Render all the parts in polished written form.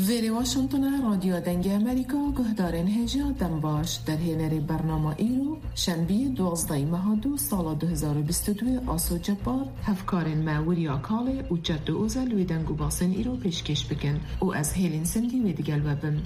ویری واشنطن رادیو دنگ امریکا گهدارین هجا دم باش در هنری برنامه ایرو شنبه 12 مهادو سال 2022 آسو جبار هفکارین ماوری آکاله و جد اوزل وی دنگو باسن ایرو پیشکش بکن و از هیلین سندی وی دیگل وبن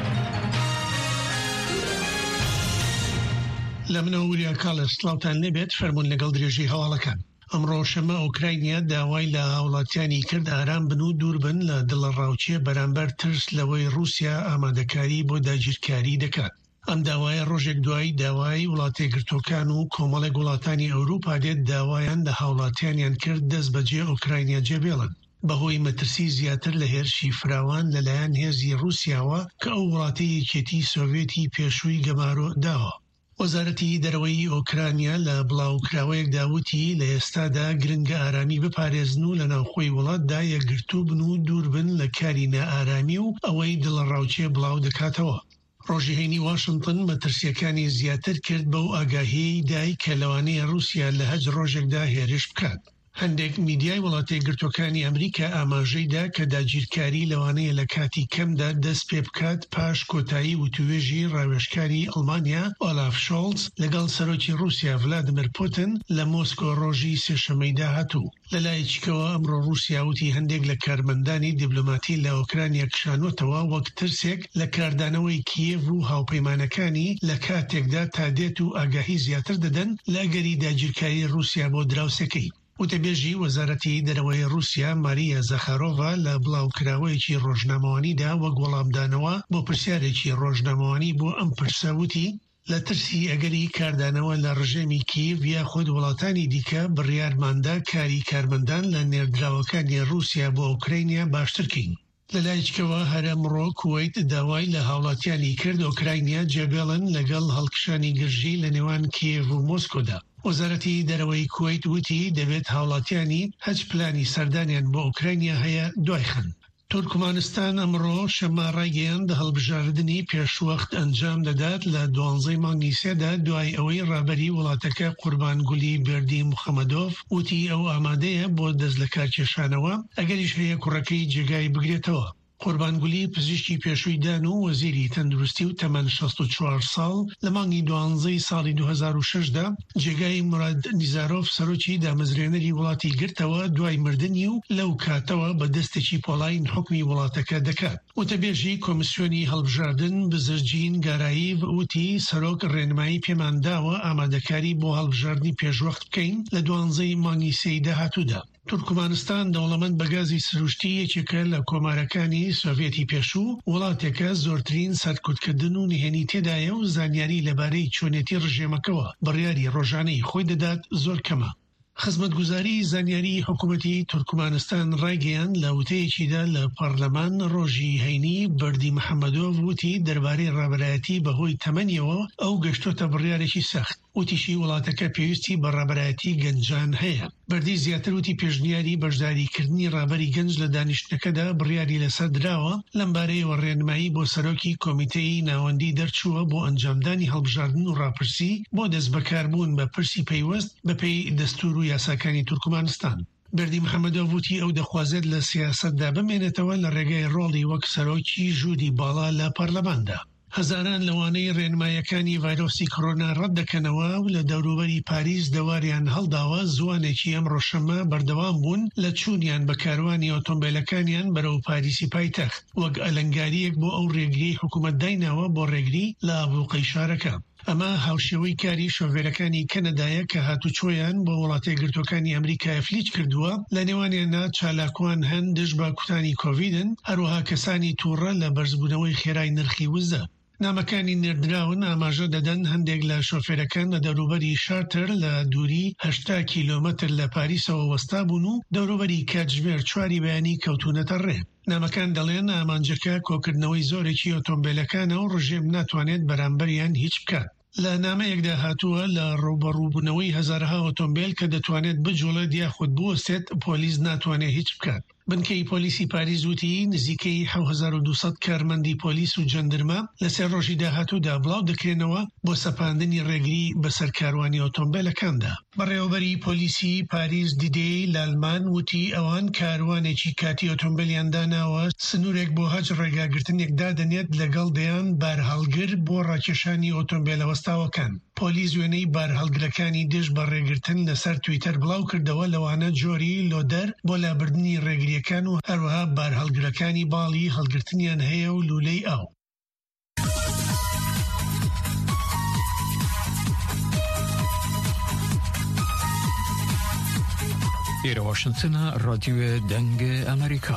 لمن أوري أكال سلاوتان لبيت فرمون لقل دريجي هوالكان أمرو شما أوكراينيا داوای لهاولاتیانی کرد آرام بن و دور بن لدل الراوچه برانبر ترس لوی روسیا آمادکاری بۆ داگیرکاری دەکات. ئەم داوایە ڕۆژێک دوای داوای وڵاتی گرتوەکان و کۆمەڵێک وڵاتانی ئەوروپا دێت داوایان لە هاوڵاتیانیان کرد دەست بەجێ ئوکراینیا جێبێڵن. بەهۆی مەترسی زیاتر لە هێرشی فراوان لەلایەن هێزی رووسیاوە کە ئەو وڵاتی یەکێتی سۆڤێتی پێشووی گەمارۆ داوە. وەزارەتی دەرەوەی ئۆکرانیا لە بڵاوکراوەیەک داوتی لە ئێستادا گرنگە ئارامی بپارێزن و لە ناوخۆی وڵاتدا یەکگرتوو بن و دوور بن لە کاری نائارامی و ئەوەی دڵڕاوچێ بڵاو دەکاتەوە. ڕۆژی هەینی واشنطن مەترسیەکانی زیاتر کرد بەو ئاگاهیەی دای کە لەوانەیە رووسیا لە هەج ڕۆژێکدا هێرش بکات. هەندێک میدیای وڵاتی گرتوەکانی ئەمریکا ئاماژەیدا کە داگیرکاری لەوانەیە لە کاتی کەمدا دەست پێ بکات پاش کۆتایی وتوێژی ڕاوێژکاری ئەڵمانیا ئۆلاف شۆڵز لەگەڵ سەرۆکی رووسیا ڤلادیمیر پوتین لە مۆسکۆ ڕۆژی سێشەمەیدا هاتوو. لەلایەکیەوە ئەمڕۆ رووسیا وتی هەندێک لە کارمەندانی دیبلۆماتی لە ئۆکرانیا کشانوتەوە وەک ترسێک لە کاردانەوەی کیێڤ و هاوپەیمانەکانی لە کاتێکدا تا دێت و ئاگاهی زیاتر دەدەن لە ئەگەری داگیرکاری رووسیا بۆ دراوسەکەی. وتەبێژی وەزارەتی دەرەوەی رووسیا ماریا زەخارۆڤا لە بڵاوکراوەیەکی ڕۆژنامەوانی وەک وەڵامدانەوە بۆ پرسیارێکی ڕۆژنامەوانی بۆ ئەم پرسەوتی لە ترسی ئەگەری کاردانەوە لە ڕژێمی کیڤ یاخود وڵاتانی دیکە بڕیارماندا کاری کارمەندان لە نێردراوەکانی رووسیا بۆ ئوکراینیا باشترکەین. لەلایەکەوە هەرەمڕۆ کوێیت داوای لە هاوڵاتیانی کرد ئۆکراینیا جێبێڵن لەگەڵ هەڵکشانی گرژی لە نێوان کیێڤ و مۆسکۆدا. وەزارەتی دەرەوەی کوێیت وتی دەبێت هاوڵاتیانی هەچ پلانی سەردانیان بۆ ئوکراینیا هەیە دوایخن. تورکمانستان ئەمڕۆ شەما ڕایگەیاند هەڵبژاردننی پێشوەخت ئەنجام دەدات لە 12 مانگی سێدا دوای ئەوەی ڕابەری وڵاتەکە قوربانگولی بێردی موحەمەدۆف وتی ئەو ئامادەیە بۆ دەست لە کارکێشانەوە ئەگەریش هەیە کوڕەکەی جێگای بگرێتەوە. قوربانگولی پزیشکی پێشوویدان و وەزیری تەندروستی و تەمەن 64 ساڵ لە مانگی 12 ساڵی 2006دا جێگای مراد نیزارۆف سەرۆکی دامەزرێنەری وڵاتی گرتەوە دوای مردنی و لەو کاتەوە بە دەستێکی پۆڵین حکمی وڵاتەکە دەکات. وتەبێژی کۆمیسیۆنی هەڵبژاردن بزرجین گارایی وتی سەرۆک ڕێنمایی پێمانداوە ئامادەکاری بۆ هەڵبژاردنی پێشوەخت بکەین لە 12 مانگی سێی داهاتوودا. تورکمانستان دەوڵەمەند بەگازی سروشتی یەکێکە لە کۆمارەکانی سۆڤێتی پێشوو وڵاتێکە زۆرترین سەرکوتکردن و نهێنی تێدایە و زانیاری لەبارەی چۆنێتی ڕژێمەکەوە بڕیاری ڕۆژانەی خۆی دەدات زۆر کەمە. خزمەتگوزاری زانیاری حکوومەتی تورکمانستان ڕایگەیان لە وتەیەکیدا لە پەرلەمان ڕۆژی هەینی بەردی محەممەدۆڤ وتی دەربارەی ڕابەرایەتی بەهۆی تەمەنیەوە ئەو گەشتۆتە بڕیارێکی سەخت. وتیشی وڵاتەکە پێویستی بە ڕابەرایەتی گەنجان هەیە. بەردی زیاتر وتی پێشنیاری بەشداریکردنی ڕابەری گەنج لە دانیشتەکەدا بڕیاری لەسەر دراوە لەم بارەیەوە ڕێنمایی بۆ سەرۆکی کۆمیتەی ناوەندی دەرچووە بۆ ئەنجامدانی هەڵبژاردن و ڕاپرسی بۆ دەست بەکاربوون بە پرسی پەیوەست بەپێی دەستور و یاساکانی تورکمانستان. بەردی محەممەدۆڤ وتی ئەو دەخوازێت لە سیاسەتدا بمێنێتەوە لە ڕێگەی ڕۆڵی وەک سەرۆکی ژوودی باڵا لە پەرلەماندا. هەزاران لەوانەی ڕێنمایەکانی ڤایرۆسی کۆڕۆنا ڕەت دەکەنەوە و لە دەوروبەری پاریس دەواریان هەڵداوە زوانێکی ئەم ڕۆژشەمە بەردەوام بوون لە چوونیان بە کاروانی ئۆتۆمبیلەکانیان بەرەو پاریسی پایتەخت وەک ئەلەنگاریەک بۆ ئەو ڕێگری حکوومەت دایناوە بۆ ڕێگری لە ئابووقەی شارەکە. ئەمە هاوشێوەی کاری شۆفێرەکانی کەنەدایە کە هاتوچۆیان بۆ وڵاتی گرتوەکانی ئەمریکا فلیج کردووە لە نێوانیانە چالاکوان هەن دژ بە کوتانی کۆڤیدن هەروەها کەسانی تووڕە لە بەرزبوونەوەی خێرای نرخی وزە. نامەکانی نێردراون ئاماژە دەدەن هەندێک لە شۆفێرەکان لە دەوروبەری شارتر لە دووری 80 کیلۆمەتر لە پاریسەوە وەستا بوون و دەوروبەری کاتژمێر 4 بەیانی کەوتونەتە ڕێ. نامەکان دەڵێن ئامانجەکە کۆکردنەوەی زۆرێکی ئۆتۆمبیلەکانە و ڕژێم ناتوانێت بەرامبەریان هیچ بکات. لە نامەیەکدا هاتووە لە ڕوبەڕووبوونەوەی هەزارها ئۆتۆمبیل کە دەتوانێت بجوڵێت یاخود بوەستێت پۆلیس ناتوانێت هیچ بکات. بنکەی پۆلیسی پاریس وتی نزیکەی 7200 کارمەندی پۆلیس و جەندەرمە لەسەر ڕۆژی داهاتوودا بڵاو دەکرێنەوە بۆ سەپاندنی ڕێگری بەسەر کاروانی ئۆتۆمبیلەکاندا. بەڕێوەبەری پۆلیسی پاریس دیدەی لالمان وتی ئەوان کاروانێکی کاتی ئۆتۆمبیلیان داناوە سنوورێک بۆ هەج ڕێگاگرتنێک دادەنێت لەگەڵ دەیان بارهەڵگر بۆ ڕاکێشانی ئۆتۆمبیلە وەستاوەکان. پۆلیس وێنەی بارهەڵگرەکانی دژ بە ڕێگرتن لەسەر تویتەر بڵاو کردەوە لەوانە جۆری لۆدەر بۆ لابردنی ڕێگریەکان و هەروەها بارهەڵگرەکانی باڵی هەڵگرتنیان هەیە و لولەی ئاو. ئێرە واشنگتنە ڕادیۆ دەنگە ئەمریکا.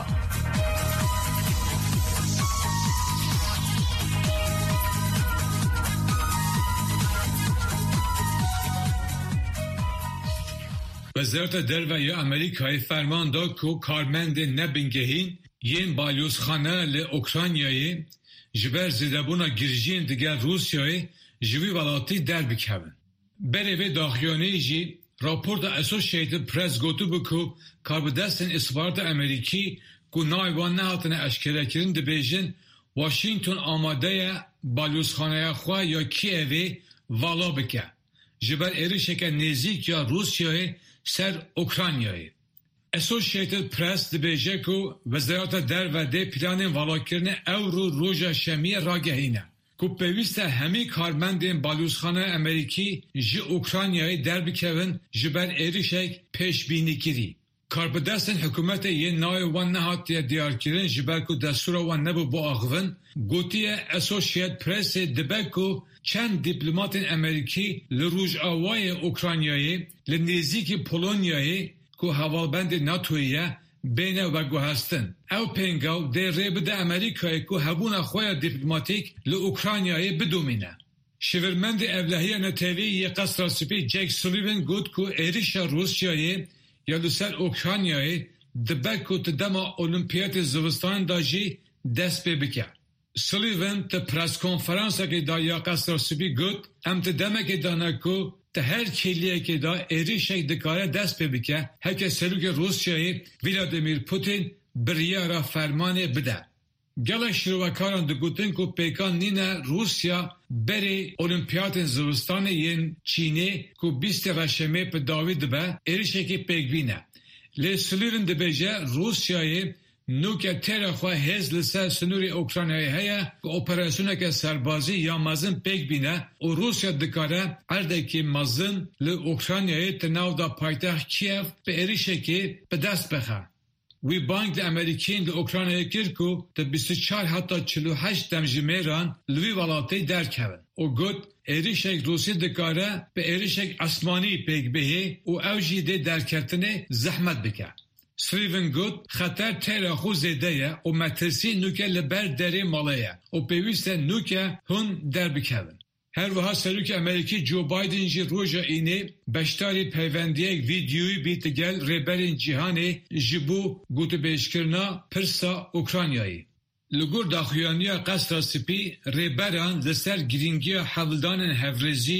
وزارت درویه امریکای فرمان داد که کارمند نبینگهین یین بالیوزخانه لأوکراینیایی جبر زیدبونا گرژین دیگر روسیایی جوی ولاتی در بکوین. بره داخیانه جی راپورت اسوسییتد پرس گوتو بکو کاربدستن استخبارات امریکی که نایوان نهاتن اشکره کرن دبیجن واشنگتن آماده بالیوزخانه خواه یا کیوی والا بکه. جبر ایریشک نزیک یا روسیایی سر اوکراینیایی. اسوسییتد پرس دبیجه که وزارت درویه پلان والا کرن اورو روژا شمی راگهینه. که پیوسته همی کارمندین بالیوزخانه امریکی جی اوکراینیایی در بکوین جبر ایریشک پیش بینی کری. کاربدستن حکومت یه نای وان نهاتی دیار کرن جبر که دستور وان نبو با آغوین گوتی اسوسییتد پرس دبه که چند دیپلمات امریکی لروج آوای اوکراینیایی لنزیک پولونیایی که هوابند ناتویه بینه و گو هستن. او پینگاو ده ریبده امریکایی که هبون خواه دیپلماتیک لأوکراینیایی بدومینه. شورمند اولهی نتیوی یه قصر سپی جک سولیون گود که ایریش روسیایی یا لسر اوکراینیایی دبه که تدما اولیمپیاد زوستان داجی دست بکه. سولیون تا پرس کنفرانس که دا یا قصر سپی گود هم تدمه که دانه که تا هر کلیه که دا ایریشک دکاره دست بکه هکه سلوک روسیایی ولادیمیر پوتین بریارا فرمانه بده. گله شروعکاران دگوتن که پیکان نینه روسیا بری اولیمپیاد زوستان ین چینه که 20 رشمه پا داوید به ایریشکی پیک بینه. لی سلیون دبیجه روسیایی نوکه تیره خواه هز لسه سنوری اوکراینایی هیا که اپراسیونه که سربازی یا مزن پیک بینه و روسیا دکاره عرده که مزن لی اوکراینایی تناو دا پایتخت کیف به ایریشه که به دست بخه. وی بانک دا امریکین لی اوکراینایی کرد که تا 24 حتی 48 دمجمیران لوی ولاتی درکوین. و گود ایریشک روسی دکاره به ایریشک اسمانی پیک بهی و اوجی ده درکرتنه زحمت بکه. سلیون گود خطر تیره خو زیده و مترسی نوکه لبر دری ماله و پیوسته نوکه هون در بکوین. هر وها سلوک امریکی جو بایدن جی روژا اینه بشتاری پیوندی یک ویدیوی بیتگل ریبرین جیهانی جبو گوتو بیشکرنا پرسا اوکراینیایی. لگور داخویانیا قصر سپی ریبران لسر گرینگی حولدان هفرزی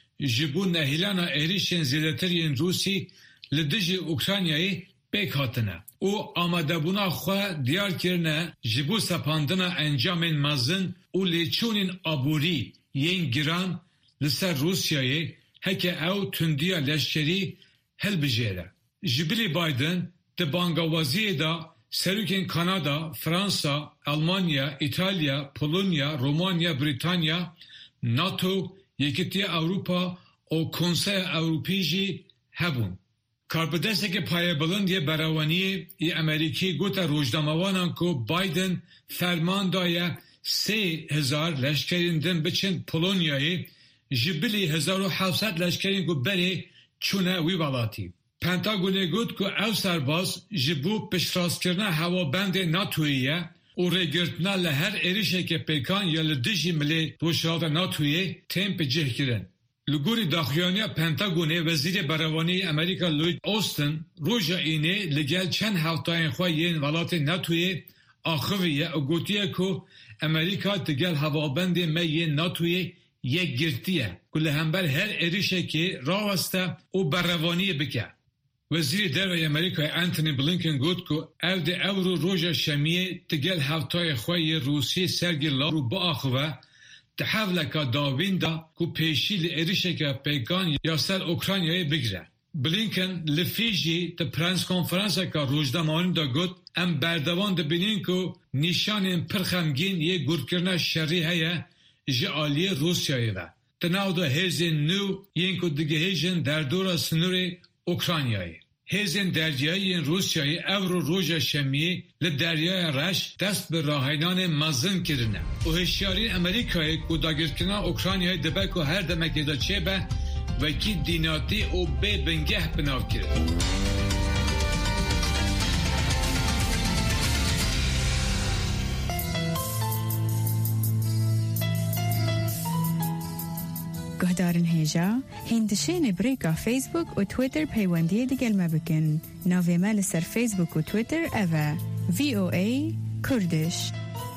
جبو نهیلانا ایریشن زیدترین روسی لدجی اوکراینیایی پیک هاتنه. او آماده بونا خواه دیار کرنه جبو سپاندنا انجام مزن او لیچونین آبوری ین گران لسر روسیایی هکه او تندیا لشکری هل بجیره. جبلی بایدن ده بانگوازی دا سروکین کانادا، فرانسا، آلمانیا، ایتالیا، پولونیا، رومانیا، بریتانیا، ناتو، یکیتی اروپا و کنسای اروپیجی هبون. کاربدسته که پایه بلند یه براوانی یه امریکی گوتا روجداموانان که بایدن فرمان دایه 3000 لشکریندن بچند پولونیایی جبلی 1700 لشکرین که بری چونه وی والاتی. پنتاگونه گوت که او سرباز جبو پشراست کرنه هوا بند ناتویه و ریگرتنا لهر ایریشه که پیکان یا لدیجی ملی روشالات ناتویه تیم پی جه کرن. لگوری داخلیانیا پنتاگونه وزیر براوانی امریکا لوید اوستن روژا اینه لگل چند هفتاین خواه ین ولات ناتویه آخویه و گوتیه که امریکا تگل هوابند می ناتویه یک گرتیه که لهمبر هر ایریشه که راوسته و براوانی بکه. وزیر دروی امریکای انتونی بلینکن گوت که او ده او رو روژا شمیه تگل هفتای خواه روسی سرگی لارو با آخوه تحولکا داوین دا که پیشی لعریشکا پیگان یا سر اوکرانیای بگره. بلینکن لفیجی ده پرنس کنفرانسا که روزدامانی دا گوت ام بردوان ده بینین که نشان پرخمگین یه گرکرنا شری هیا جعالی روسیایی و تناو دا هزین نو ین که دگه هیجن در دورا سنور اوکرانیایی. هزین دریایی روسیایی او رو روژا شمیه لدریای رش دست به راهینان مزن کرنه. و هشیاری امریکایی که داگرکنا اوکرانیایی دبه که هر دمکی دا چه به و کی دیناتی او به بنگه بناو کرد. گهدارن هیجا هندشین بریکا فیسبوک و تویتر پیوندی دیگل مبکن ناوی مال سر فیسبوک و تویتر اوه VOA کردش.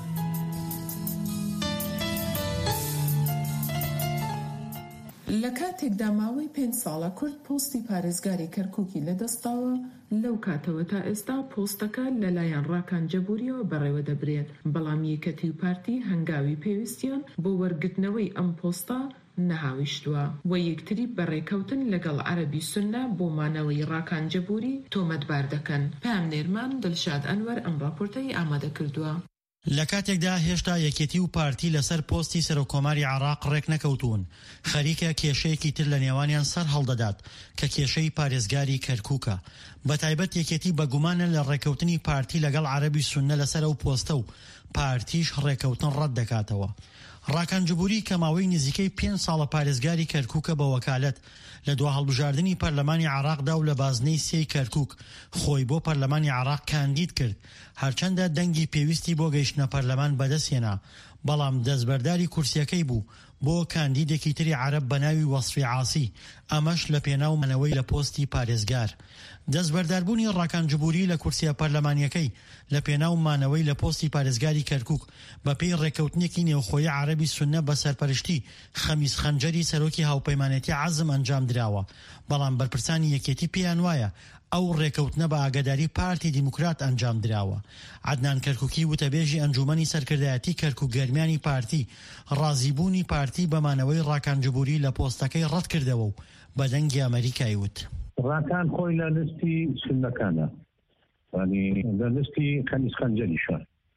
لکاتێکدا ماوەی 5 ساڵە کورد پۆستی پارێزگاری کەرکووکی لەدەستاوە لەو کاتەوە تا ئێستا پۆستەکە لەلایەن ڕاکانجەبووریەوە بەڕێوە دەبرێت بەڵام یەکەتی و پارتی هەنگاوی پێویستیان بۆ وەرگرتنەوەی ئەم پۆستە نەهاویشتووە و یەکتری بەڕێکەوتن لەگەڵ عەرەبی سوننا بۆ مانەوەی ڕاکانجەبووری تۆمەتبار دەکەن. پامنێرمان دڵشاد ئەنوەر ئەم ڕاپۆرتەی ئامادە کردووە. لە کاتێکدا هێشتا یەکێتی و پارتی لەسەر پۆستی سەرۆکۆماری عێراق ڕێک نەکەوتوون خەریکە کێشەیەکی تر لە نێوانیان سەر هەڵدەدات کە کێشەی پارێزگاری کەرکووکە بەتایبەت یەکێتی بەگومانە لە ڕێکەوتنی پارتی لەگەڵ عەرەبی سوننە لەسەر ئەو پۆستە و پارتیش ڕێکەوتن ڕەت دەکاتەوە. ڕاکانجبووری کە ماوەی نزیکەی 5 ساڵە پارێزگاری کەرکووکە بە وەکالەت لە دوا هەڵبژاردننی پەرلەمانی عێراقدا و لە بازنەی سێی کەرکووک خۆی بۆ پەرلەمانی عێراق کاندید کرد هەرچەندە دەنگی پێویستی بۆ گەیشتنە پەرلەمان بەدەستهێنا بەڵام دەستبەرداری کورسیەکەی بوو بۆ کاندیدێکی تری عەرەب بە ناوی وەصفی عاسی ئەمەش لە پێناو منەوەی لە پۆستی پارێزگار. دەستبەرداربوونی ڕاکانجبووری لە کورسیە پەرلەمانیەکەی لە پێناو مانەوەی لە پۆستی پارێزگاری کەرکووک بە پێی ڕێکەوتنێکی نێوخۆیی عەرەبی سوننە بە سەرپەرشتی خەمیس خەنجەری سەرۆکی هاوپەیمانێتی عەزم ئەنجام دراوە بەڵام بەرپرسانی یەکێتی پێیان وایە ئەو ڕێکەوتنە بە ئاگاداری پارتی دیموکرات ئەنجام دراوە. عەدنان کەرکووکی وتەبێژی ئەنجومەنی سەرکردایەتی کەرکووک گەرمیانی پارتی ڕازیبوونی پارتی بە مانەوەی ڕاکانجبووری لە پۆستەکەی ڕەت کردەوە و بە دەنگی ئەمریکای وت ڕاکان خۆی لە لستی سوننەکانە لە لستی خەمیس خەنجەریشە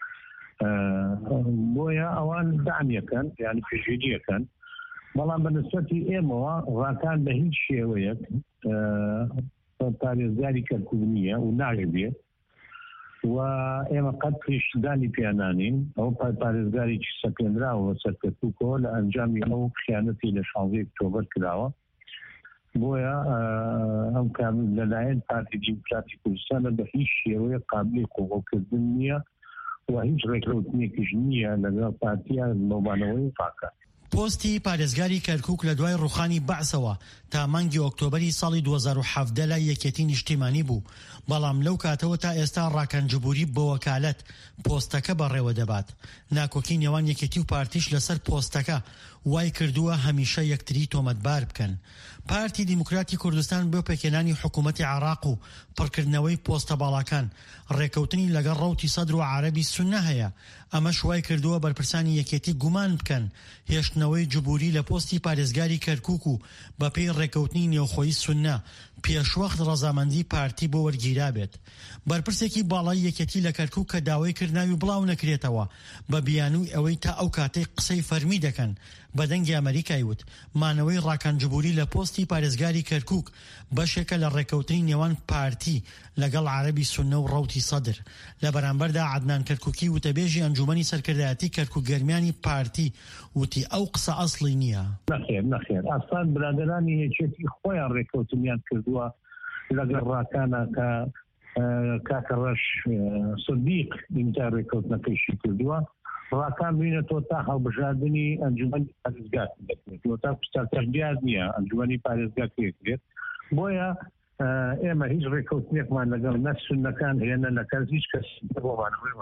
بۆیە ئەوان دامیەکەن یعنی پێشێنیەکەن بەڵام بە نسبەتی ئێمەوە ڕاکان بە هیچ شێوەیەک پارێزگاری کەرکووک نییە و ناژبێت و ئێمە قەت پێشدانی پێیانانین ئەو پارێزگاریی سەپێنراوە سەر کەرکووکەوە لە ئەنجامی ئەو خیانەتی لە 16 ئۆکتۆبەر کراوە بۆیە ئەم کامل لەلایەن پارتی دیموکراتی کوردستانە بە هیچ شێوەیە قابلی قوڵکردن نییە و هیچ ڕێکەوتنێکیش نییە لەگەڵ پارتیان لەوبانەوەی فاکە. پۆستی پارێزگاری کەرکووک لە دوای ڕوخانی بەعسەوە تا مانگی ئۆکتۆبەری ساڵی 2017 لای یەکێتی نیشتیمانی بوو بەڵام لەو کاتەوە تا ئێستا ڕاکانجبووری بە وەکالەت پۆستەکە بەڕێوە دەبات. ناکۆکی نێوان یەکێتی و پارتیش لەسەر پۆستەکە وای کردووە هەمیشە یەکتری تۆمەتبار بکەن. پارتی دیموکراتی کوردستان بۆ پێکێنانی حکوومەتی عێراق و پڕکردنەوەی پۆستە باڵاکان ڕێکەوتنی لەگەڵ ڕەوتی سەدر و عەرەبی سوننە هەیە ئەمەش وای کردووە بەرپرسانی یەکێتی گومان بکەن هێشتنەوەی جبووری لە پۆستی پارێزگاری کەرکووک و بە پێی ڕێکەوتنی نێوخۆیی سوننە پێشوەخت ڕەزامەندی پارتی بۆ وەرگیرا بێت. بەرپرسێکی باڵای یەکێتی لە کەرکووک کە داوای کردناوی بڵاو نەکرێتەوە بە بیانووی ئەوەی تا ئەو کاتەی قسەی فەرمی دەکەن بە دەنگی ئەمریکای وت مانەوەی ڕاکانجبووری لە پۆستی پارێزگاری کەرکووک بەشێکە لە ڕێکەوتنی نێوان پارتی لەگەڵ عەرەبی سوننە و ڕەوتی سەدر. لە بەرامبەردا عەدنان کەرکووکی وتەبێژی ئەنجومەنی سەرکردایەتی کەرکووک گەرمیانی پارتی وتی ئەو قسە ئەسڵی نییە. نەخێر ئاسان برادرانی یەکێتی خۆیان ڕێکەوتنیان کردووە لەگەڵ ڕاکانە کە کاکە ڕەش سدیق ئیمزای ڕێکەوتنەکەیشی کردووە ڕاکان بینێتەوە تا هەڵبژاردننی ئەنجومەنی پارێزگار دەکرێتەوە تا پرسیارکردیان نییە ئەنجومەنی پارێزگار پێکرێت بۆیە ئێمە هیچ ڕێکەوتنێکمان لەگەڵ نە سوننەکان هێنە لە کەس هیچ کەس بۆمانەوەی وەختە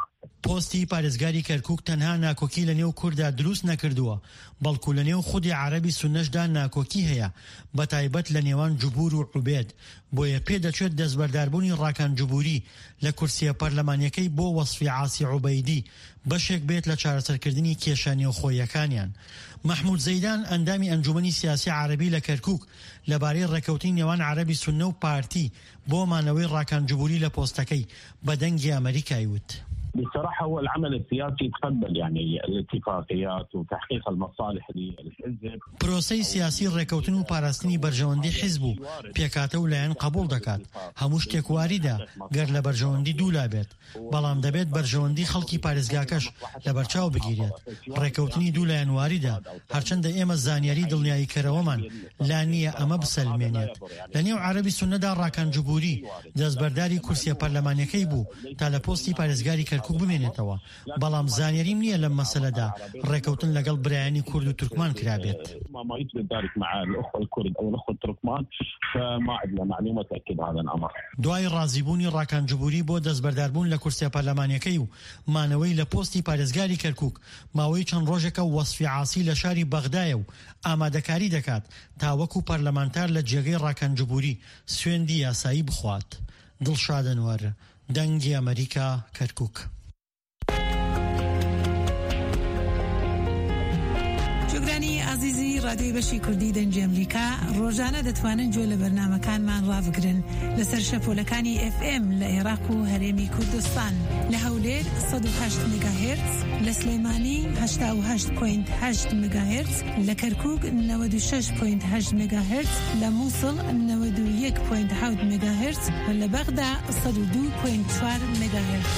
پۆستی پارێزگاری کەرکووک تەنها ناکۆکی لە نێو کووردا دروست نەکردووە، بەڵکو لە نێو خودی عەرەبی سوننەشدا ناکۆکی هەیە، بە تایبەت لە نێوان جوبور و عوبێد. بۆیە پێدەچێت دەستبەرداربوونی ڕاکان جوبوری لە کورسیە پەرلەمانیەکەی بۆ وەسفی عاسی عوبەیدی بەشێک بێت لە چارەسەرکردنی کێشە نێوخۆیەکانیان. محمود زەیدان ئەندامی ئەنجومەنی سیاسی عەرەبی لە کەرکووک لەبارەی ڕێکەوتنی نێوان عەرەبی سوننە و پارتی بۆ مانەوەی ڕاکان جوبوری لە پۆستەکەی بە دەنگی ئەمریکای وت: بصراحة هو العمل السياسي يتقبل يعني الاتفاقيات وتحقيق المصالح للحزب. پرۆسەی سیاسی ڕێکەوتن و پاراستنی بەرژەوەندی حیزب و پێکاتە و لایەن قبول دەکات. هەموو شتێک واریدا گەر لە بەرژەوەندی دوولا بێت، بەڵام دەبێت بەرژەوەندی خەڵکی پارێزگاکەش لە بەرچاو بگیرێت. ڕێکەوتنی دوولایەن واریدا، هەرچەندە ئێمە زانیاری دڵنیایی کەرەوەمان لا نییە ئەمە بسەلمێنێت. لە نێو عەرەبی سوننەدا ڕاکان جوبوری دەستبەرداری کورسیە پەرلەمانیەکەی بوو تا لە پۆستی پارێزگاری کەرکووک بمێنێتەوە، بەڵام زانیاریم نییە لەم مەسەلەدا ڕێکەوتن لەگەڵ برایانی کورد و تورکمان کرابێت. دوای ڕازیبوونی ڕاکان جوبوری بۆ دەستبەرداربوون لە کورسیە پەرلەمانیەکەی و مانەوەی لە پۆستی پارێزگاری کەرکووک، ماوەی چەند ڕۆژێکە وەسفی عاسی لە شاری بەغدایە و ئامادەکاری دەکات تا وەکو پەرلەمانتار لە جێگەی ڕاکان جوبوری سوێندی یاسایی بخوات. دڵشاد ئەنوەر، دەنگی ئەمریکا، کەرکووک. جوگرانی عزیزی رادیۆی بەشی کوردی دەنگی ئەمریکا ڕۆژانە دەتوانن گوێ لە بەرنامەکانمان ڕابگرن لەسەر شەپۆلەکانی FM لە عێراق و هەرێمی کوردستان، لە هەولێر 108 مگاهرتز، لە سلێمانی 88.8 مگاهرتز، لە کەرکووک 96.8 مگاهرتز، لە مووسڵ 91.7 مگاهرتز و لە بەغدا 102.4 مگاهرتز.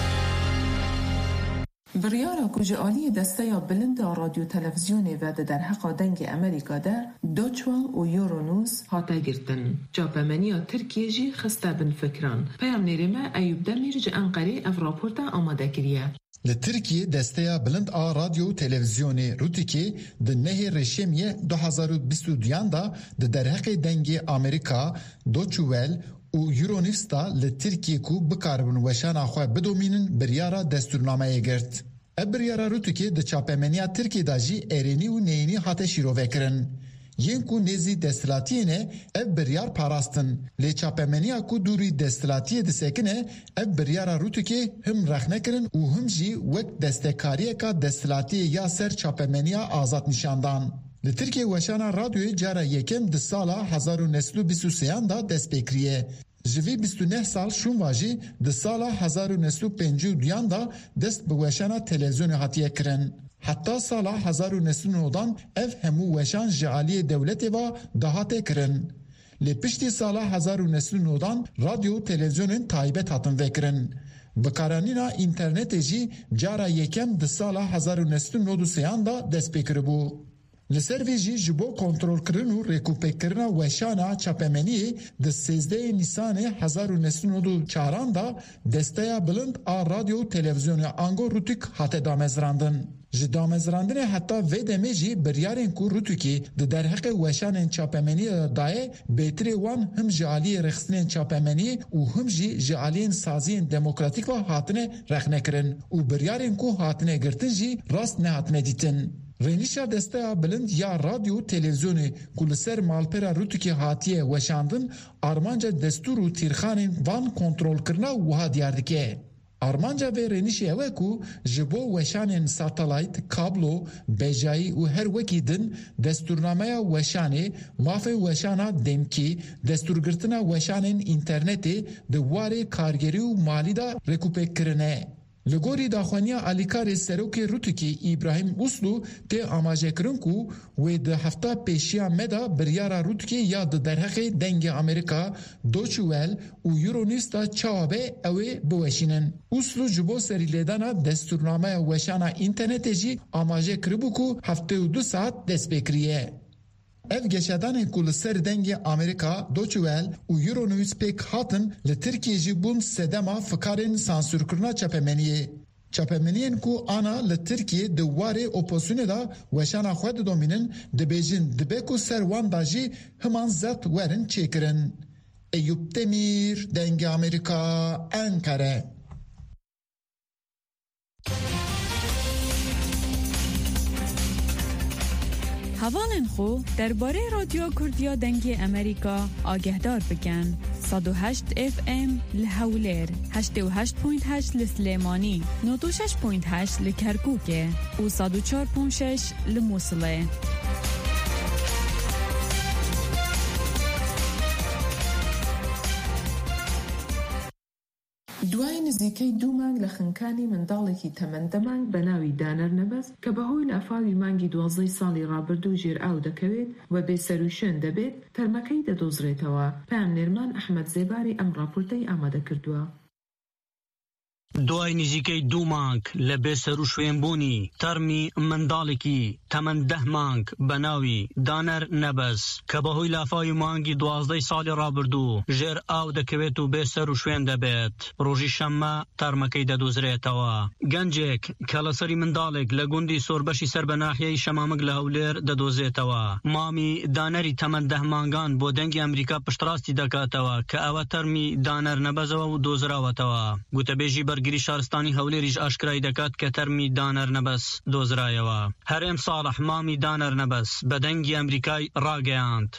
بڕیارە کوژەئالی دەستەیە بلندە رادیۆ تەلەڤیزیۆنێ veda derheqa dengê Amerîka de Deutsche û Euronews hate girtin. Çapemeniya Tirkiye jî xiste bin fikran. Peyamnêrê me Eyûb Demîr ji Enqerê ev raporta amade kiriye. Li Tirkiye desteya bilind a radyo û televizyonê Rûtikê di nehê Rêşemiyê 2022 da di derheqê dengê Amerîka, Deutsche Welle û Euronews da li Tirkiye ku bikaribin weşana xwe bidomînin biryara destûrnameyê girt. Ev biryara Rûtikê di çapemeniya Tirkiye da jî êrênî û neyînî hate şîrovekirin. Yên ku nêzî destilatiyê ev biryar parastin, lê çapemeniya ku dûrî destilatiyê disekine ev biryara Rûtikê him rexnekirin û him jî wek destekariyeka destilatiyê ya ser çapemeniya azad nîşandan. Li Tirkiye weşana radyoyê cara yekem di sala 1923 da dest pê kiriye. Ji vê 29 sal şûnva jî di sala 1952 da dest bi weşana televizyonê hatiye kirin. Heta sala 1990 ev hemû weşan ji aliyê dewletê ve dahate kirin. Lê piştî sala 1990 radyo û televizyonên taybet hatin vekirin. Bikaranîna internetê jî cara yekem di sala 1993 da dest pê kiribû. Li ser vê jî ji bo kontrolkirin û rêkûpêkkirina weşana çapemeniyê di 13 Nîsanê 1994 da desteya bilind a radyo û televizyonê Ango Rûtik hate damezrandin. Ji damezrandinê heta vê demê jî biryarên ku Rûtikê di derheqê weşanên çapemeniyê de daye bêtirê wan him ji aliyê rexistinên çapemeniyê û him jî ji aliyên saziyên demokratîk ve hatine rexnekirin û biryarên ku hatine girtin jî rast nehatine dîtin. Rênîşa desteya bilind ya radyo û televizyonê ku li ser malpera Rûtikê hatiye weşandin armanca destûr û tîrxanên van kontrolkirina wiha diyar dike. Armanca vê rênîşê ew e ku ji bo weşanên satelayt, kablo, bejayî û her wekî din destûrnameya weşanê, mafê weşana demkî, destûrgirtina weşanên internetê di warê kargerî û malî da rêkûpêkkirine. Li gorî daxwaniya alîkarê serokê Rûtikê İbrahim Uslu tê amajekirin ku wê di hefta pêşiya me da biryara Rûtikê ya di derheqê dengê Amerîka, Deutsche Welle û Euronews da çawa be ew ê biweşînin. Uslu ji bo serîlêdana destûrnameya weşana internetê jî amaje kiribû ku 72 saat dest pê kiriye. Ev geşedanên ku li ser dengê Amerîka, Deutsche Welle û Euronews pêk hatin li Tirkiye jî bûn sedema fikarên sansûrkirina çapemeniyê. Çapemeniyên ku ana li Tirkiye di warê opozisyonê da weşana xwe didomînin, dibêjin dibe ku ser wan da jî himan zet werin çêkirin. Eyûb Demîr, Dengê Amerîka, Enkere. هەواڵێن خۆ دەربارەی رادیۆ کوردیا دەنگی ئەمریکا ئاگەهدار بکەن. 108 FM لە هەولێر، 88.8 لە سلێمانی، 96.8 لە کەرکووکێ و 104.6 لە مووسڵێ. دوای نزیکەی 2 مانگ لە خنکانی منداڵێکی تەمەندەمانگ بە ناوی دانەر نەبەس کە بەهۆی لافاوی مانگی 12 ساڵی ڕابردوو ژێر ئاو دەکەوێت و بێسەر و شوێن دەبێت تەرمەکەی دەدۆزرێتەوە. پام نێرمان ئەحمەد زێباری ئەم ڕاپۆرتەی ئامادە کردووە. دوای نزیکەی 2 مانگ لە بێسەر و شوێنبوونی تەرمی منداڵێکی تەمەند 10 مانگ بە ناوی دانەر نەبەس کە بەهۆی لافاوی مانگی 12 ساڵی ڕابردوو ژێر ئاو دەکەوێت و بێسەر و شوێن دەبێت ڕۆژی شەممە تەرمەکەی دەدۆزرێتەوە. گەنجێک کە لەسەری منداڵێک لە گوندی سۆربەشی سەر بە ناحیەی شەمامک لە هەولێر دەدۆزێتەوە. مامی دانەری تەمەند 10 مانگان بۆ دەنگی ئەمریکا پشتڕاستی دەکاتەوە کە ئەوە تەرمی دانەر نەبەزەوە و دۆزراوەتەوە. گوتەبێژی بەرگری شارستانی هەولێریش ئاشکرای دەکات کە تەرمی دانەر نەبەس دۆزرایەوە. هەرێم ساڵح مامی دانەر نەبەس بە دەنگی ئەمریکای ڕاگەیاند.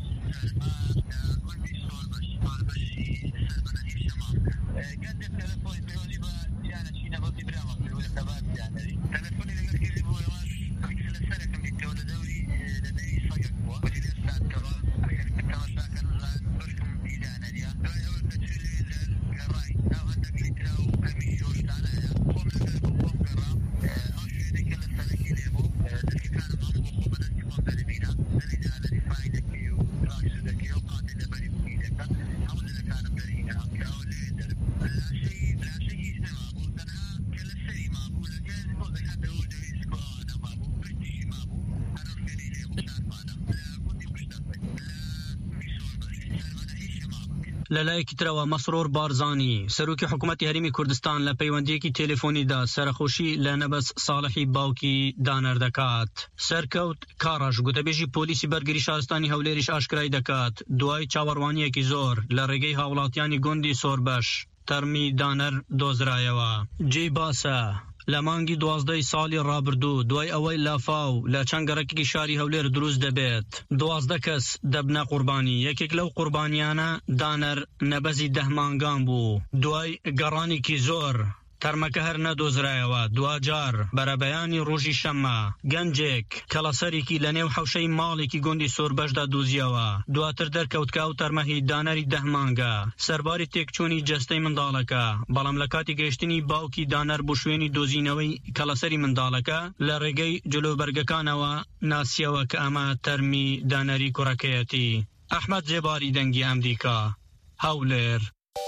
لەلایەکی ترەوە مەسرۆر بارزانی سەرۆکی حکوومەتی هەرێمی کوردستان لە پەیوەندیەکی تێلێفۆنیدا سەرخۆشی لە نەبەس ساڵحی باوکی دانەر دەکات. سەرکەوت کاڕەش گوتەبێژی پۆلیسی بەرگری شارستانی هەولێریش ئاشکرای دەکات دوای چاوەڕوانیەکی زۆر لە ڕێگەی هاوڵاتیانی گوندی سۆربەش تەرمی دانەر دۆزرایەوە. جێی باسە لە مانگی 12 ساڵی ڕابردوو دوای ئەوەی لافاو لە چەند گەڕێکی شاری هەولێر دروست دەبێت 12 کەس دەبنە قوربانی. یەکێک لەو قوربانیانە دانەر نەبەزی 10 مانگان بوو. دوای گەڕانێکی زۆر تەرمەکە هەر نەدۆزرایەوە. دوجار بەرەبەیانی ڕۆژی شەممە گەنجێک کەڵەسەرێکی لە نێو حەوشەی ماڵێکی گوندی سۆربەشدا دۆزیەوە. دواتر دەرکەوتکە و تەرمەهی دانەری 10 مانگە سەرباری تێکچوونی جەستەی منداڵەکە. بەڵام لە کاتی گەیشتنی باوکی دانەر بۆ شوێنی دۆزینەوەی کەڵەسەری منداڵەکە لە ڕێگەی جلۆبەرگەکانەوە ناسیەوە کە ئەمە تەرمی دانەری کوڕەکەیەتی. ئەحمەد زێباری دەنگی ئەمریکا هەولێر.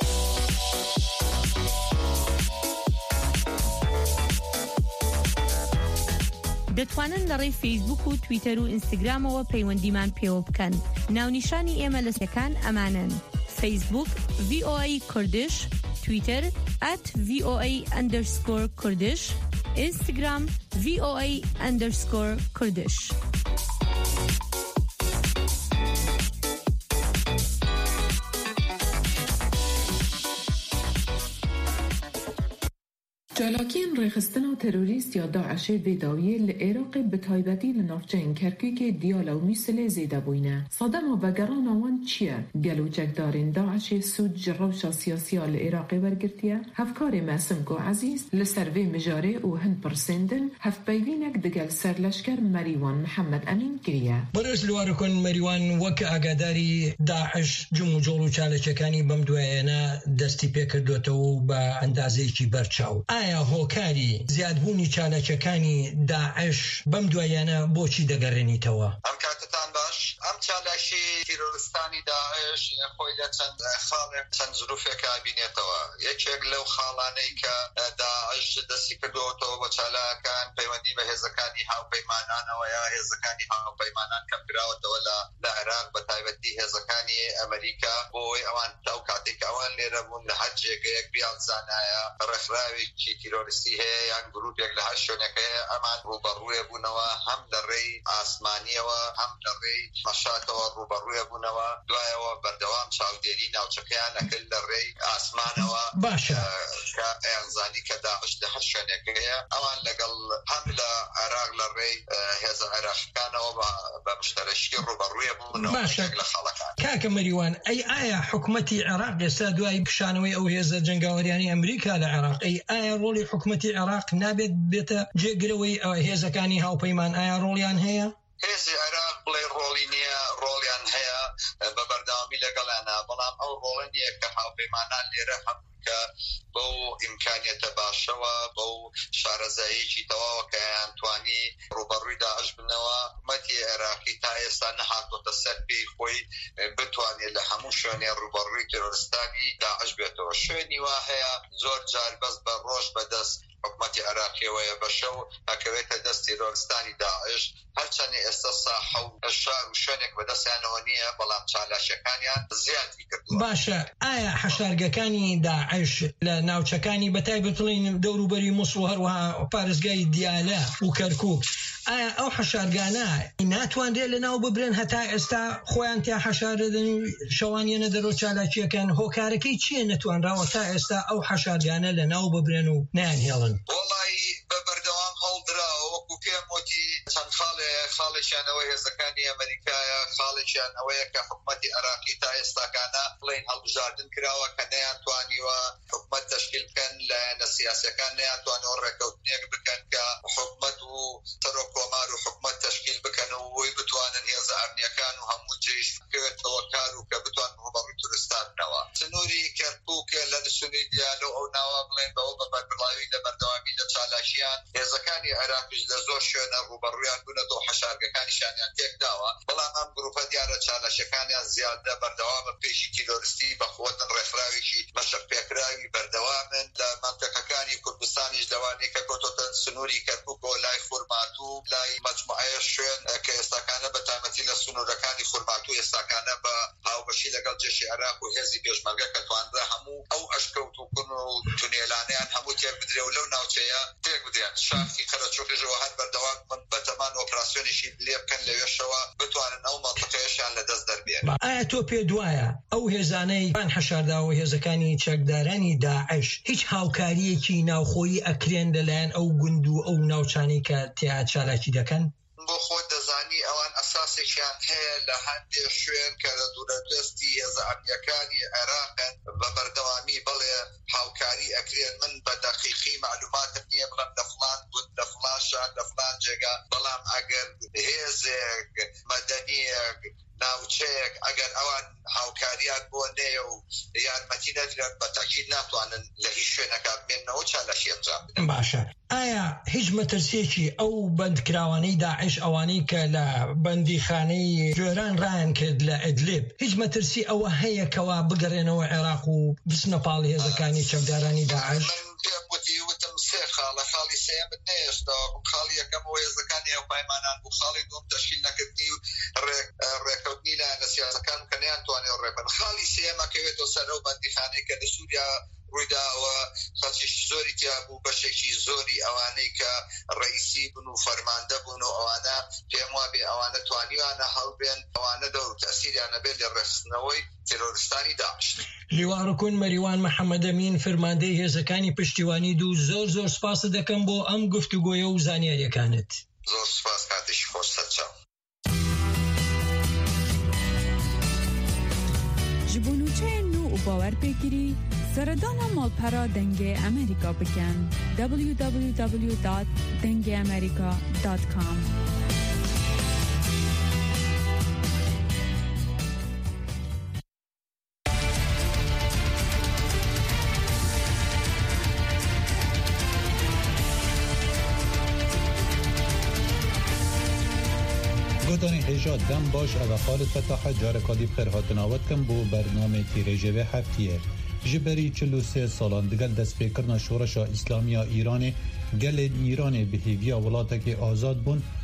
دەتوانن لە ڕێی فەیسبوک و تویتەر و ئینستاگرامەوە پەیوەندیمان پێوە بکەن. ناونیشانی ئێمە لە سەکان ئەمانن: فەیسبوک VOA کوردش، تویتەر @VOA_کوردش، ئینستاگرام VOA_کوردش. چالاکیان ڕێخستنە تەرۆریست یا داعشێ vêdawiyê li Êraqê bi taybetî li navçeyên Kerkûkê, Diyala û Mûsilê zêde bûyne. Sedema vegerana wan çi ye? Gelûçekdarên Daişê sûd ji rewşa siyasiya li Êraqê wergirtiye. Hevkarê Mesim Guezîz li ser vê mijarê û hin pirsêndin hevpeyvînek digel serleşker Merîwan Mihemed Emîn kiriye. بەڕێز لوارەکۆن مەریوان وەک ئاگاداری داعش جم و جۆڵ و چالەکەکانی بەم دوایەنە دەستی پێکردوێتەوە و بە ئەندازەیەکی بەرچاو. ئایا هۆکاری زیادبوونی چالەکەکانی داعش بەم دوایانە بۆچی دەگەڕێنیتەوە؟ ئەم کاتتان باش. ئەم چالەشی تیرۆریستانی داعش خۆی لە چەند خاڵێک چەند زروفێکە بینێتەوە. یەکێک لەو خاڵانەی کە داعش دەستی کردوەوە بۆ چالاکان پەیوەندی بە هێزەکانی هاوپەیمانانەوە یا هێزەکانی هاوپەیمانان کەم کراوەتەوە لە عێراق بە تایبەت بەندی هێزەکانی ئەمریکا بۆی ئەوان تاو کاتێک ئەوان لێرە بوون لە هەر جێگەیەک بیان زانایە ڕێکخراوێکی تیرۆریستی هەیە یان گروپێک لە هەر شوێنەکەیە ئەمان ڕوبەڕوویە بوونەوە هەم لە ڕێی ئاسمانیەوە هەم لە ڕێی مەشاتەوە ڕوبەڕوویە بوونەوە دوایەوە بەردەوام چاودێری ناوچەکەیان ئەکرد لە ڕێی ئاسمانەوە باشە کە ئەیانزانی کە داعش لە هەر شوێنێکەیە ئەوان لەگەڵ هەم لە عێراق لە ڕێی هێزە عێراقیەکانەوە بە مشتەرەشی ڕوبەڕوویە بوونەوە لە خەڵەکان. کاکە مەریوان ئایا حکوومەتی عێراق ئێستا دوای پیشانەوەی ئەو هێزە جەنگاوەریانی ئەمریکا لە عێراق ئایا ڕۆڵی حکوومەتی عێراق نابێت بێتە جێگرەوەی هێزەکانی هاوپەیمان ئایا ڕۆڵیان هەیە؟ هێزی عێراق بڵێ ڕۆڵی نییە ڕۆڵیان هەیە بە بەردەوامی لەگەڵیانە بەڵام ئەو ڕۆڵە نییە کە هاوپەیمانان لێرە هەم کە بەو ئیمکانیەتە باشەوە بەو شارەزاییەکی تەواوە کە یانتوانی ڕوبەڕووی داعش بنەوە حکومەتی عێراقی تا ئێستا نەهاتۆتە سەر پێی خۆی بتوانێت لە هەموو شوێنێ ڕوبەڕووی تێرۆریستانی داعش بێتەوە. شوێنی وا هەیە زۆر جار بەس بە ڕۆژ بەدەست حکومەتی عێراقیەوەیە بەشەو ئەکەوێتە دەست تێرۆریستانی داعش هەرچەندی ئێستا ساحە و شار و شوێنێک بەدەستیانەوە نییە بەڵام چالاشەکانیان زیادی کردووە. باشە ئایا حەشارگەکانی داعش لە ناوچەکانی بەتایبەت بڵین دەوروبەری موسڵ و هەروەها پارێزگای دیالە و کەرکووک ئایا ئەو حەشارگانە ناتوانرێت لەناو ببرن هەتا ئێستا خۆیان تیا حەشارەدەن و شەوانیانە دەرەوە چالاکیەکان هۆکارەکەی چییە نەتوانراوە تا ئێستا ئەو حەشارگانە لەناو ببرن و نیانهێڵن؟ وەڵی بە بەردەوام هەڵدراوە وەکو پێم وتی چەند خاڵێکیانەوەی هێزەکانی ئەمریکایە خاڵێکیان ئەوەیە کە حکومەتی عێراقی تا ئێستاکانە بڵین هەڵبژاردن کراوە کە نەیانتوانیوە حکومەت تەشکیل بکەن لایەنە سیاسیەکان نەیانتوانەوە ڕێکەوتنێک بکەن کە حکومەت و سەرۆک کۆمار و حکومەت تەشکیل بکەن و وی بتوانن هێزە ئەرنیەکان و هەموو جێش بکەوێتەوە کار و کە بتوانن ڕوبەڕووی کوردستان بنەوە. سنووری کەرکووکە لە سنووری دیالە ئەو ناوە بڵێن بەوە بە بەربڵاوی لە بەردەوامی لە چالاشیان هێزەکانی عێراقیش لە زۆر شوێنە ڕوبەڕوویان بوونەتەوە حەشارگەکانیشانیان تێک داوە بەڵام ئەم گروپە دیارە چالاشەکانیان زیادە بەردەوامە پێشی تیرۆریستی بەخۆتن ڕێکخراوێکی مەشق پێکراوی بەردەوامن لە مەنتەقەکانی کوردستانیش لەوانەیە کە کۆتۆتە سنووری کەرکووک و لای خورماتوو لای مەجموعەیە شوێن کە ئێستاکانە بە تایبەتی لە سنوورەکانی خورماتوو ئێستاکانە بە هاوبەشی لەگەڵ جێشی عێراق و هێزی پێشمەرگە کە توانرا هەموو ئەو ئەشکەوتوکن و تونێلانەیان هەموو تێک بدرێ و لەو ناوچەیە تێک بدرێن شاخی خەرەچۆقیژەوە هەر بەردەوام بەتەمان ئۆپراسیۆنێکی لێ بکەن لەوێشەوە بتوانن ئەو مەنتەقەیەشیان لەدەست دەربێن. ئایا تۆ پێ دوایە ئەو هێزانەی بان حەشارداوە هێزەکانی چەکدارانی داعش هیچ هاوکاریەکی ناوخۆیی ئەکرێن لەلایەن ئەو گوند و ئەو ناوچانەی کە تیا چالاکی دەکەن؟ بۆ خۆت دەزانی ئەوان ئەساسێکیان هەیە لە هەندێک شوێن کە لە دوورەدەستی هێزە ئەمنیەکانی عێراقن بە بەردەوامی بڵێ هاوکاری ئەکرێن. من بە دەقیقی معلوماتم نییە بڵم لە فڵان گوند لە فڵان شار لە فڵان جێگا بەڵام ئەگەر هێزێک مەدەنیەک ناوچەیەک ئەگەر ئەوان هاوکاریان بۆ نێە و یارمەتی نەدرێن بەتاکید ناتوانن لە هیچ شوێنەکە بمێنەوە چالاشی ئەنجام بدەن. باشە ئایا هیچ مەترسێکی ئەو بەندکراوانەی داعش ئەوانەی کە لە بەندیخانەی جۆران ڕایان کرد لە ئەدلیب هیچ مەترسی ئەوە هەیە کەوا بگەڕێنەوە عێراق و بچنە پاڵی هێزەکانی چەکدارانی داعش؟ وتم سێ خاڵە خاڵی سێمت نێشتا خاڵی یەکەم و هێزەکانی ئەو پایمانان بوو خاڵی دوم تەشکیل نەکردنی و ڕێکەوتنی لایەنە سیاسەکان کە نەیانتوانێت ڕێبن. خاڵی سێمەکەوێتەوە سەر ئەو بەندیخانەی کە لە سووریا ڕوویداوە خەڵکیشی زۆری تیا بوو بەشێکی زۆری ئەوانەی کە ڕئیسی بوون و فەرماندە بوون و ئەوانە پێم وابێ ئەوانە توانیوانە هەڵبێن ئەوانە دەور تەسیریانە بێت لە ڕێخستنەوەی تێرۆریستانی داعش. لیواڕکوون مەریوان محەممەد ئەمین فەرماندەی هێزەکانی پشتیوانی دوو زۆر سپاس دەکەم بۆ ئەم گفتوگۆیە و زانیاریەکانت. زۆر سپاس کاتێکی خۆش سەرچاو. ji bo nûçeyên nû û bawerpêkirî seredana malpera dengê Amerîka bikin www.dengeamerika.com. گوتانی هجا دم باش او خالد فتاحه جارکادی بخیرهاتناوت کم بو برنامه تیرێژێ هەفتیە جبری 43 سالان دگل دست پیکرنا شورشا اسلامی ایران گل ایران بهیویا ولاتک آزاد بون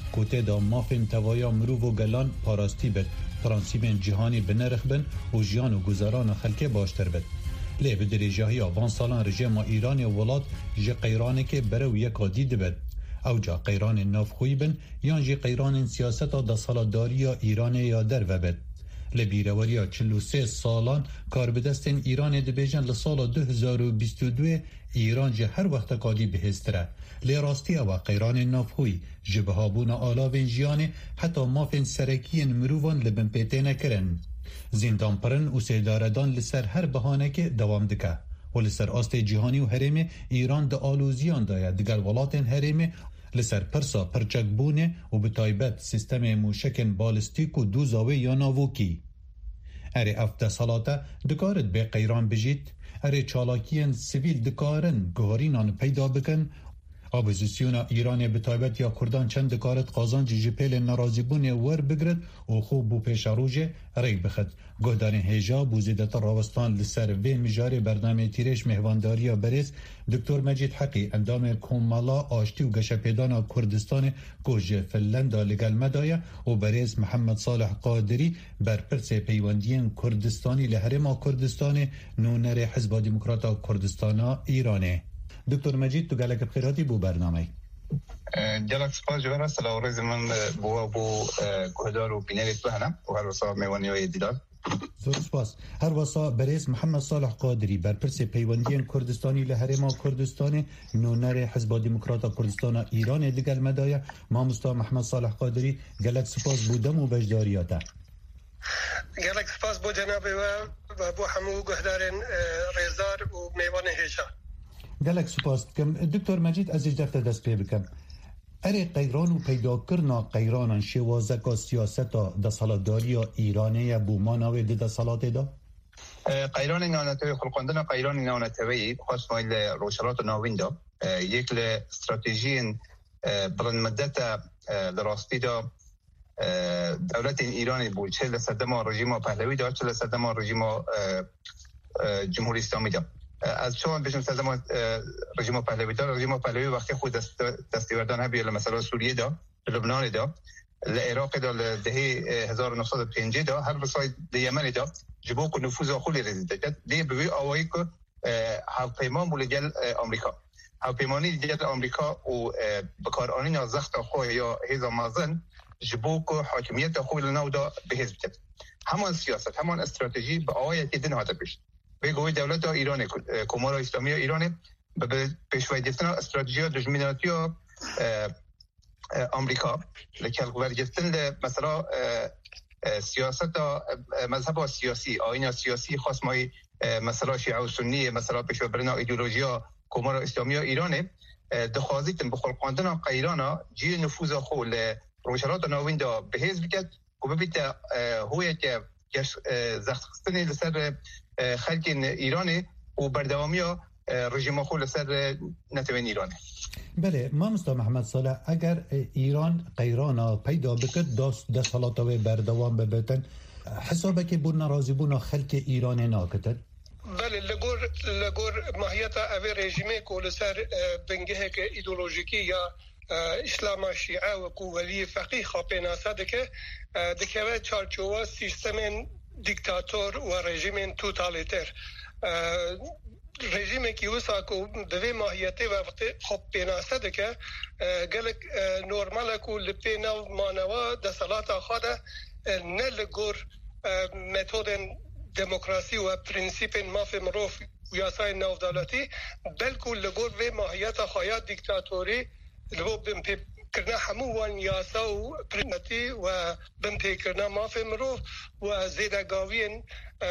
کوته دا مافین توایا مرو و گلان پاراستی بد پرانسیبین جهانی بنرخ بن و جیان و گزاران خلکه باشتر بد. لی به درجهی آوان سالان رژیم ایران ولات جه قیرانه که برو یکا دید بد. او جا قیران نافخوی بن یان جه قیران سیاست دا سالاداری ایران یا در و بد. لبیرواریا 43 سالان کار به دست ایران دبیجن لسال 2022 ایران جه هر وقت قادی بهستره. لی راستی او قیران نافخوی جبه هابون آلاوین جیانه حتی مافین سرکین مروان لبن پیته نکرن. زندان پرن و سیداردان لسر هر بهانه که دوام دکه و لسر آست جهانی و حریم ایران دا آلوزیان داید دگر ولاتن حریم لسر پرسا پرچک بونه و به تایبت سیستم موشکن بالستیک و دوزاوی یا ناووکی. اره افته سالاته دکارت به قیران بجید، اره چالاکین سیویل دکارن گوهرینان پیدا بکن، اپوزیسیون ایران به تایبت یا کردان چند دکارت قازان جیپیل ناراضی بونه ور بگرد و خوب بو پیش روژه ری بخد. گهدارین هیجا بوزیدت راوستان لسر و مجاری برنامه تیرش مهوانداری بریز دکتر مجید حقی اندام کومالا آشتی و گشپیدان کردستان گوژه فلندا لگل مدایه و بریز محمد صالح قادری برپرس پیوندین کردستانی لحرم کردستان نونر حزب دموکرات کردستان ایرانه. دکتر مجید تو گلک بخیراتی بو برنامه جلک سپاس جوانه سلام روز من بو گهدار و بینیت بهنم و هر وصا میوانی های دیدار زور سپاس. هر وصا بریز محمد صالح قادری برپرس پیوندین کردستانی لحرم کردستان نونر حزب دموکرات کردستان ایران دیگل مدایه ما مستا محمد صالح قادری گلک سپاس بودم و بجداریاته گلک سپاس بو جناب و بو همو گهدارین ریزدار و میوان هیجا گلک سپاس کم. دکتر مجید از دفتر دست پی بکم اره قیران و پیدا کرنا قیرانان شوازک سیاست دا سالاداری ایرانه بوماناوی دا سالات دا؟ قیران نانتوی خلقاندن قیران نانتوی خاص مایل روشلات ناوین دا یک استراتژی بلند مدت لراستی دا دولت ایرانی بود چه لسدم رژیم پهلوی دا چه لسدم رژیم جمهوری اسلامی دا. از چون بشم سازمان رژیم پهلوی دا رژیم پهلوی وقتی خود دستیوردان هبی مثلا سوریه دا لبنان دا العراق دا دهه 1950 دا هر بسای یمن دا جبوک و نفوذ خولی رزیده دی بوی آوایی که هاوپیمان بولی جل آمریکا هاوپیمانی جل آمریکا و بکارانی نازخت خواه یا هیزا مازن جبوک و حاکمیت خوی لناو دا به حزب کرد. همان سیاست همان استراتژی به آوایی که دن هاته پیش بگوی دولت ایران کمار اسلامی ایران به پیشوای گرفتن استراتژی دشمناتی آمریکا لکل گرفتن مثلا سیاست مذهب سیاسی آیین سیاسی خاص مای مثلا شیعه و سنی مثلا پیشوای برنا ایدئولوژیا کمار اسلامی ایران دخوازیتن بخلقاندن قیرانا جی نفوذ خول روشلات ناوین دا به حزب کرد و ببیت هویت زختستنی لسر خلق ایرانی و بردوامی رژیم خود لسر نتوین ایرانی. بله ما مستا محمد صالح اگر ایران قیرانا پیدا بکد دست حالاتوی بردوام ببتن حسابه که بون نرازی بون خلق ایران ناکتد؟ بله لگور ماهیت اوی رژیمی که لسر بنگه که ایدولوژیکی یا اسلام شیعه و قولی فقیه خواه ناسده که دکوه چارچوه سیستم دیکتاتور و رژیم توتالیتر رژیم که وسا کو دوی ماهیتی و وقت خب بناسده که گلک نورمال کو لپینا مانوا د صلات خود نه لګور متدن دموکراسی و پرینسیپ مافی مروف یاسای نو دولتی بلکو لګور و ماهیت خایات دیکتاتوری لو بم کرنا همون یاسا و پرینتی و بنتی کرنا مافی مروف و زیدگاوین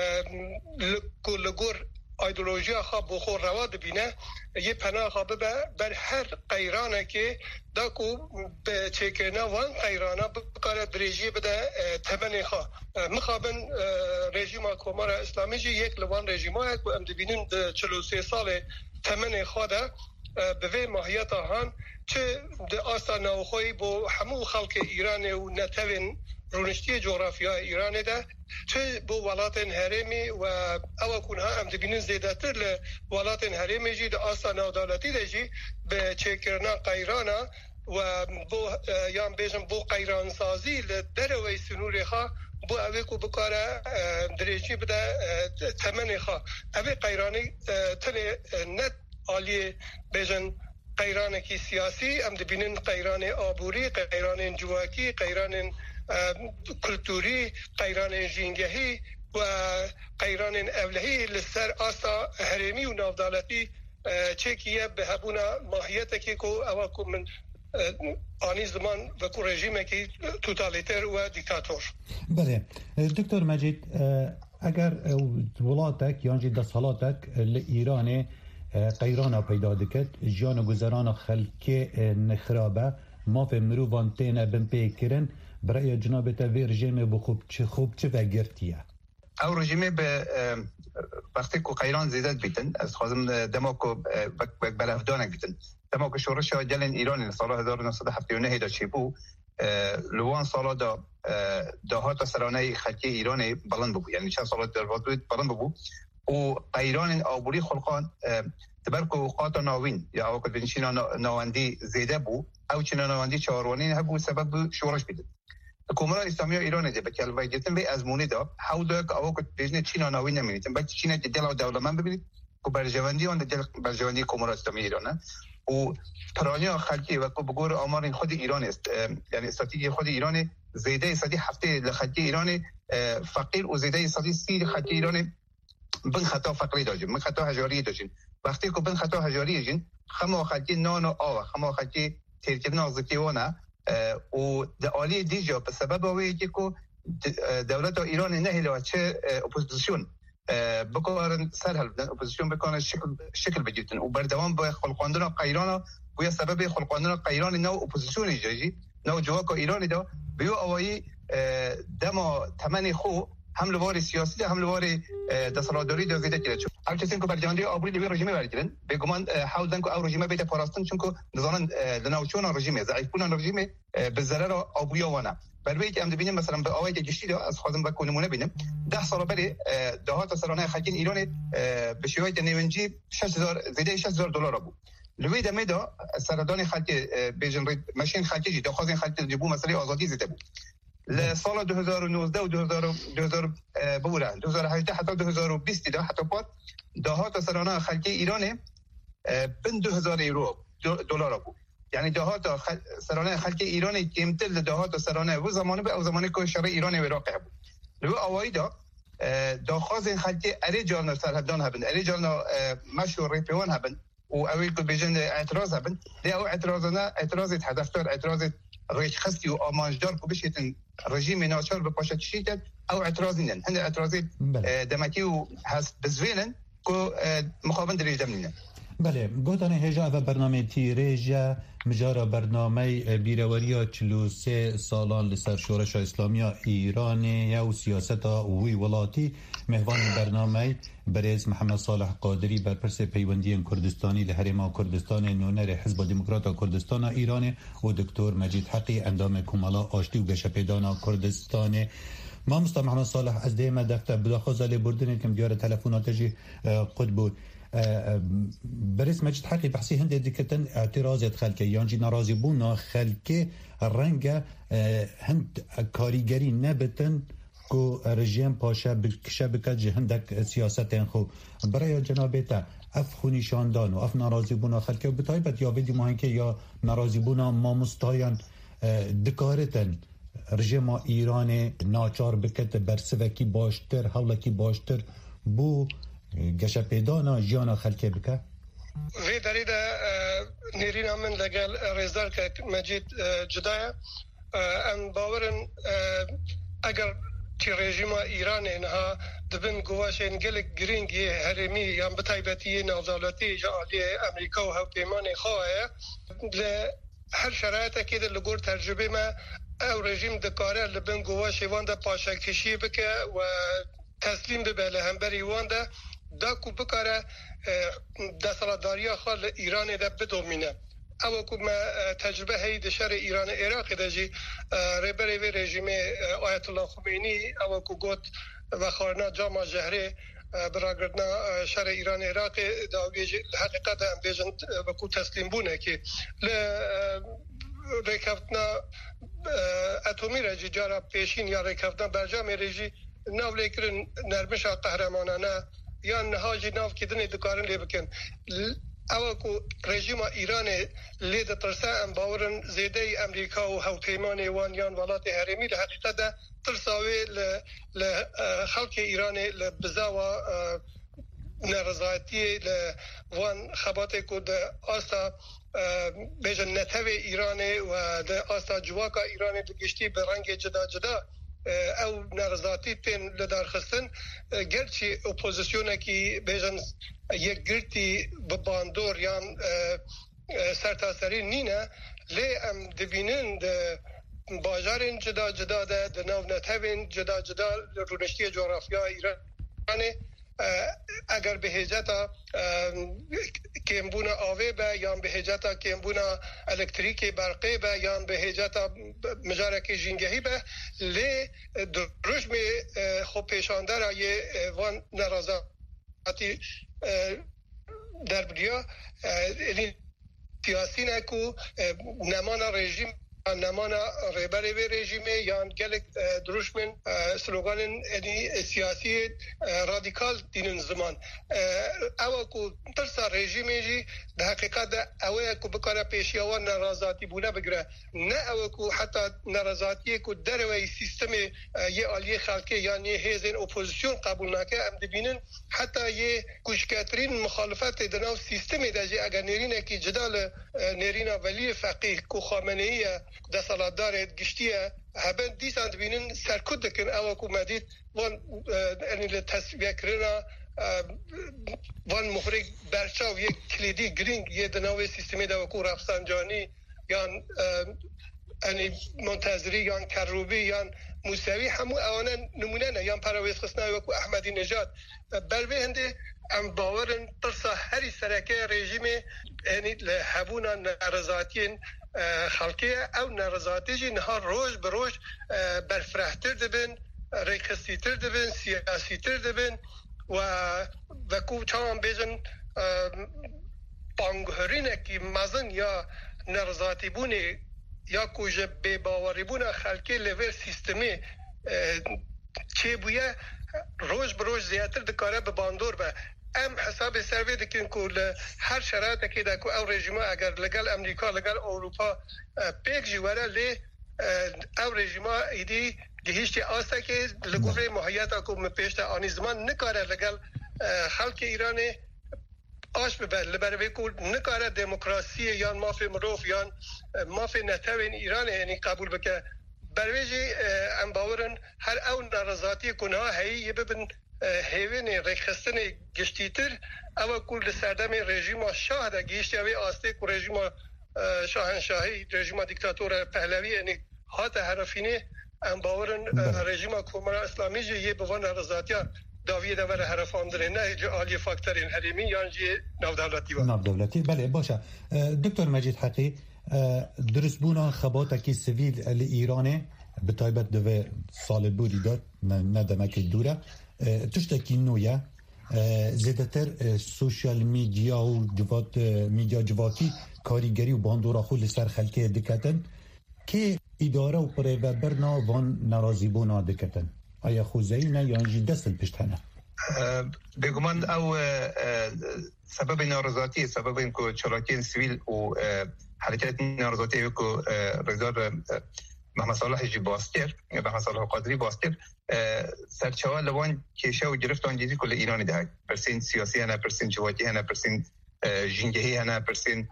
لګور ایدئولوژی خواب بخور رواد بینه یه پناه خوابه بر هر قیرانه که داکو به چکرنا وان قیرانه بکاره بریجی بده تمنی خواه مخابن رژیم کمار اسلامی جی یک لوان رژیم های که ام دبینین 43 سال تمنی خواه ده به وی ماهیت هان چه ده آسا نوخوی با همو خلق ایران و نتوین رونشتی جغرافیای ایران ده چه بو ولاتن هرمی و او کنها هم دبینن زیدتر ولاتن هرمی جی ده آسا نودالتی ده جی به چکرنا قیرانا و بو یان بیشم بو قیران سازی لدروی سنوری ها بو اوی کو بکاره درجی بده تمنی ها اوی قیرانی تنه نت عالی بیشن قیران کی سیاسی ام دبینن قیران آبوری قیران جواکی قیران کلتوری قیران جینگهی و قیران اولهی لسر آسا هرمی و نافدالتی چکیه به هبونا ماهیت که کو اواکو من آنی زمان و کو رژیم که توتالیتر و دیکتاتور. بله دکتر مجید اگر ولاتک یانجی دستالاتک لإیران قیرانا پیدا دکت جان و گذران خلکی نخرابه ما في مروفان تينا بنبيكرن برأي جناب تاوي رجيمي بخوب چه وگرتيه او رژیم به وقتی که قیران زیدت بیتن از خواستم دماکو برافدانک بیتن دماکو شورش جلن ایران سال 1979 دا چی بو لوان سالا دا دهات سرانه خلکی ایران بلند بو یعنی چند سالات در وقت بلند بو و قیران آبوری خلقان تبرکو قاطع ناوین یا اوقات بنشین نواندی زیده بو او چنا نواندی چهاروانی هبو سبب شورش بیتن حکومت اسلامی ایران ده بکل وایجتن به ازمونی دا حاول که اوقات بجنه چینا ناوی نمیتن بعد چینا دل دولتمند ببینید که برجواندی اون دل برجواندی حکومت اسلامی ایران و پرانیا خلقی و که بگور آمار خود ایران است یعنی استراتژی خود ایران زیده صدی هفته لخلقی ایران فقیر و زیده صدی سی خلقی ایران بن خطا فقری داشتیم من خطا هجاری داشتیم وقتی که بن خطا هجاری جین خما خلقی نان و آوا خما خلقی ترکیب نازکیونه و در عالی دیجا به سبب اوی که دولت ایران نه چه اپوزیسیون بکارن سرحل بدن اپوزیسیون بکنن شکل بگیرن و بردوام با خلقاندن قیران و یا سبب خلقاندن قیران نو اپوزیسیون ایجاجی نو جواک ایران دا بیو اوی دما تمنی خو هم لوار سیاسی هم لوار دستانداری دا زیده کرد چون هر کسی که برجاندی آبوری دوی رژیم برگیرن به گمان حاولن که او رژیم بیت پاراستن چون که نزانن لناوچون رژیم ضعیفون رژیم به ضرر آبوری وانه بلوی که ام ببینیم مثلا به آوای گشتی دا از خودم با نمونه ببینم 10 سال بعد دهات سرانه خلقین ایران به شیوه نیونجی 6000 زیاده $6000 بود لوی دمه دا سردان خلق بیژن ماشین خلقی دا خواستن خلق جبو مسئله آزادی زده بود لسال 2019 و 2000 بوره 2018 حتی 2020 دا حتی بعد دهات سرانه خلقی ایران بن $2000 بود یعنی دهات سرانه خلق ایران کمتر دهات سرانه و زمانه به او زمانه که شرع ایران و عراق بود لو اوایی دا خواز خلق اری جان سرحدان هبن اری جان مشهور ریپیوان هبن و اوی که بیجن اعتراض هبن دی او اعتراض هدفدار اعتراض ریش خستی و آمانجدار که بشیتن رژیم ناچار به پاشت شیدت او اعتراض نین هنده اعتراض دمکی و هست بزوینن که مخابن دریج دمنینن بله گوتن هجا و برنامه تیریجا مجارا برنامه بیروریا 43 سالان لسر شورش اسلامی ایران یا سیاست وی ولاتی مهوان برنامه برز محمد صالح قادری برپرس پیوندی کردستانی لحرم کردستان نونر حزب دموکرات کردستان ایران و دکتر مجید حقی اندام کمالا آشتی و گشپیدان کردستان ما مصطفى محمد صالح از دیمه دکتر بداخوزه لبردن کم دیار تلفوناتجی قد بود برس مجد حقی بحثی هنده دکتن اعتراضت خلکه یانجی نرازی بونا خلکه رنگ هند کاریگری نبتن که رژیم پاشه بکشه بکد جهندک سیاستین خو برای جنابتا اف خونیشاندان و اف نرازی بونا خلکه و بطایبت یا ویدی ماهنکه یا نرازی بونا ما مستایان دکارتن رژیم ایران ناچار بکت برسوکی باشتر حولکی باشتر بو گشه پیدانا جانا خلکه بکه وی دریده نیرینا من لگل ریزدار که مجید جدایه ام باورن اگر که رژیم ایران اینها دبن گواشین گلک گرینگی هرمی یا بطایبتی نوزالتی جالی امریکا و هاوپیمان خواه هر شرایط که در لگور ترجمه ما او رژیم دکاره لبن گواش وانده پاشکشی بکه و تسلیم به لهمبری وانده دا کو بکاره دستانداری خال ایران ده بدومینه او کو ما تجربه هی د شر ایران عراق دجی رهبری و رژیم آیت الله خمینی او کو گوت و خارنا جامع جهره براگردنا شر ایران عراق دا حقیقت هم بیجن و کو تسلیم بونه که ریکافتنا اتمی رجی جارا پیشین یا ریکافتنا برجام رجی ناو لیکرن نرمش قهرمانانه یا نهاجی ناو کدنی دکارن لی بکن اول کو رژیم ایران لید ترسا ام باورن زیده امریکا و هاوپیمان وان یان ولات هرمی در حقیقت ترساوی ل خلق ایران لبزاوا نرضایتی وان خباته کو د آستا بیجن نتوی ایران و د آستا جواکا ایران بگشتی به رنگ جدا جدا او نرضایتی تین لدارخستن گرچه اپوزیسیونه کی بیجن یک گرتی بباندور یا سرتاسری نینه لی ام دبینن ده باجارین جدا جدا ده ناو نتوین جدا جدا رونشتی جغرافیا ایرانه اگر به هجتا کمبونا آوه به یا به هجتا کمبونا الکتریکی برقی به یا به هجتا مجارک جنگهی به لی درشم خوب پیشانده را یه وان نرازاتی در بریا سیاسی نکو نمانا رژیم نمانا ریبری و رژیمه یا گلک دروشمن سلوگان سیاسی رادیکال دینن زمان او کو ترسا رژیمه جی به حقیقت او کو بکاره پیشیوان نرازاتی بونه بگره نه او کو حتی نرازاتی کو دروی سیستم یه عالی خلقی یعنی هیزن اپوزیسیون قبول نکه ام دبینن حتی یه کوشکترین مخالفت دناو سیستم دجی اگر نرینه کی جدال نرینا ولی فقیه کو خامنه‌ای ده سالدار گشتیه هبن دیسان بینن سرکود دکن او کو مدید وان انیل تصویه کرنا وان مخرج برچاو یک کلیدی گرینگ یه دناوی سیستمی ده وکو رفسنجانی یا انی منتظری یا کروبی یا موسوی همو اوانا نمونه نه یا پراویز خسنه وکو احمدی نژاد بلوی هنده ام باورن ترسا هری سرکه رژیم یعنی لحبونا نرزاتین خلقی او نرزاتی جی نها روز به روز برفرهتر دبن ریکستیتر دبن سیاسیتر دبن و کو چاهم بیزن بانگهرینه که مزن یا نرزاتی بونه یا کوجه بی باوری بونه خلقی لیور سیستمی چه بویه روز به روز زیادتر دکاره به باندور به ام حساب سروی دکن که هر شرایط که دکو او رژیما اگر لگل امریکا لگل اروپا پیک جواره لی او رژیما ایدی گهیشتی آستا که لگوره محیطا که مپیشتا آنی زمان نکاره لگل خلق ایران آش ببر لبروی که نکاره دموکراسی یا مافی مروف یا مافی نتوین ایران یعنی قبول بکه برویجی ام باورن هر او نرزاتی کنه هایی یه ببین هیوین ریخستن گشتیتر اما کل سردم رژیم شاه دا گیشتی اوی آسته که رژیم شاهنشاهی رژیم دیکتاتور پهلوی یعنی هات حرفینه ام باورن رژیم کمرا اسلامی جی یه بوان نرزاتی داویه دور حرفاندره نه جعالی فاکترین حریمی یا جی نودولتی و نودولتی بله باشه دکتر مجید حقی درست بونا خباتا سیویل ایرانه به تایبت دوه سال بودی داد نه دمک دوره تشتکی نویه زیادتر سوشال میدیا و میدیا جواتی کاریگری و باندورا خود لسر خلقه دکتن که اداره و پریوربرنا وان نرازی بونا دکتن آیا خوزهی نه یا انجی دست پشتنه بگمان او سبب نارضاتی سبب این که چراکین سویل و حرکت نارضاتی که رزار محمد صالح جی باستر محمد صالح قادری باستر سرچاوه لوان کشه و گرفتان جدی کل ایرانی ده پرسین سیاسی هنه پرسین جواتی هنه پرسین جنگهی هنه پرسین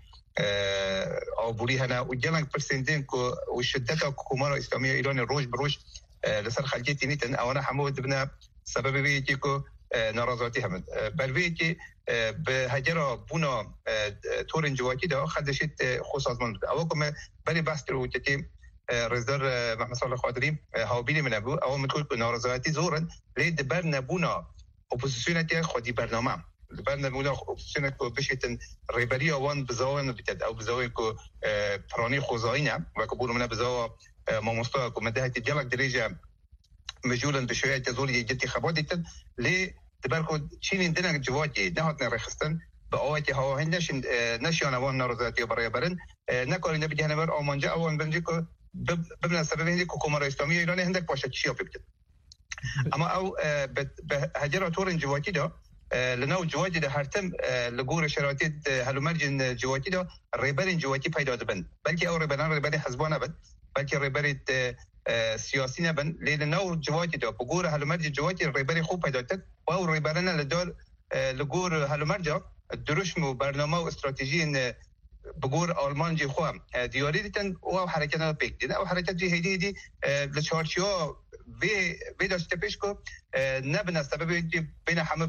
آبوری هنه و جلنگ پرسین دین که و شدت کمار اسلامی ایران روش بروش لسر خلقیتی نیتن اونا همو دبنا سبب بیتی که نارضاتی همند بلوی که به هجرا بونا تورن جواتی ده خدشت خصوص من او که بلی بستر و که رزدار محمد صالح قادری هاوبینی من ابو او متقول که نارضایتی زورن لید بر نبونا اپوزیسیونتی خودی برنامه بر نبونا اپوزیسیونت که بشیتن ریبری آوان بزاوان بتد او بزاوی که پرانی خوزاینه و که بولو من بزاوا ما مستوى که مدهتی دیالک دریجه مجولا بشویت زولی جدی خبادیتن لی دبر که چینین دنگ جواتی نهاتن رخستن به آواتی ها هندش نشیان وان نارضایتی برای برن نکاری نبی جهنم آمانجا آوان بنجی که ببین سبب هندی حکومت اسلامی ایران هندک باشه چیا ببید اما او به هجرات تورن جواتی دا لناو جواتی دا هرتم لگور شرایط هلومرجن جواتی دا ریبرین جواتی پیدا دبن بلکه او ریبرین حزبان نبد بلکه ریبرین سیاسی نبن لناو جواتی دا بگور هلومرج جواتی ریبرین خوب پیدا داد و او ریبرین لدار لگور هلومرجا درشم و برنامه و استراتژی بگور آلمان جی خوام دیاری دیتن او حرکت نا پیک دیدن او حرکت جی هیدی لچارچیا وی داشته پیش کو نبن سبب بین همه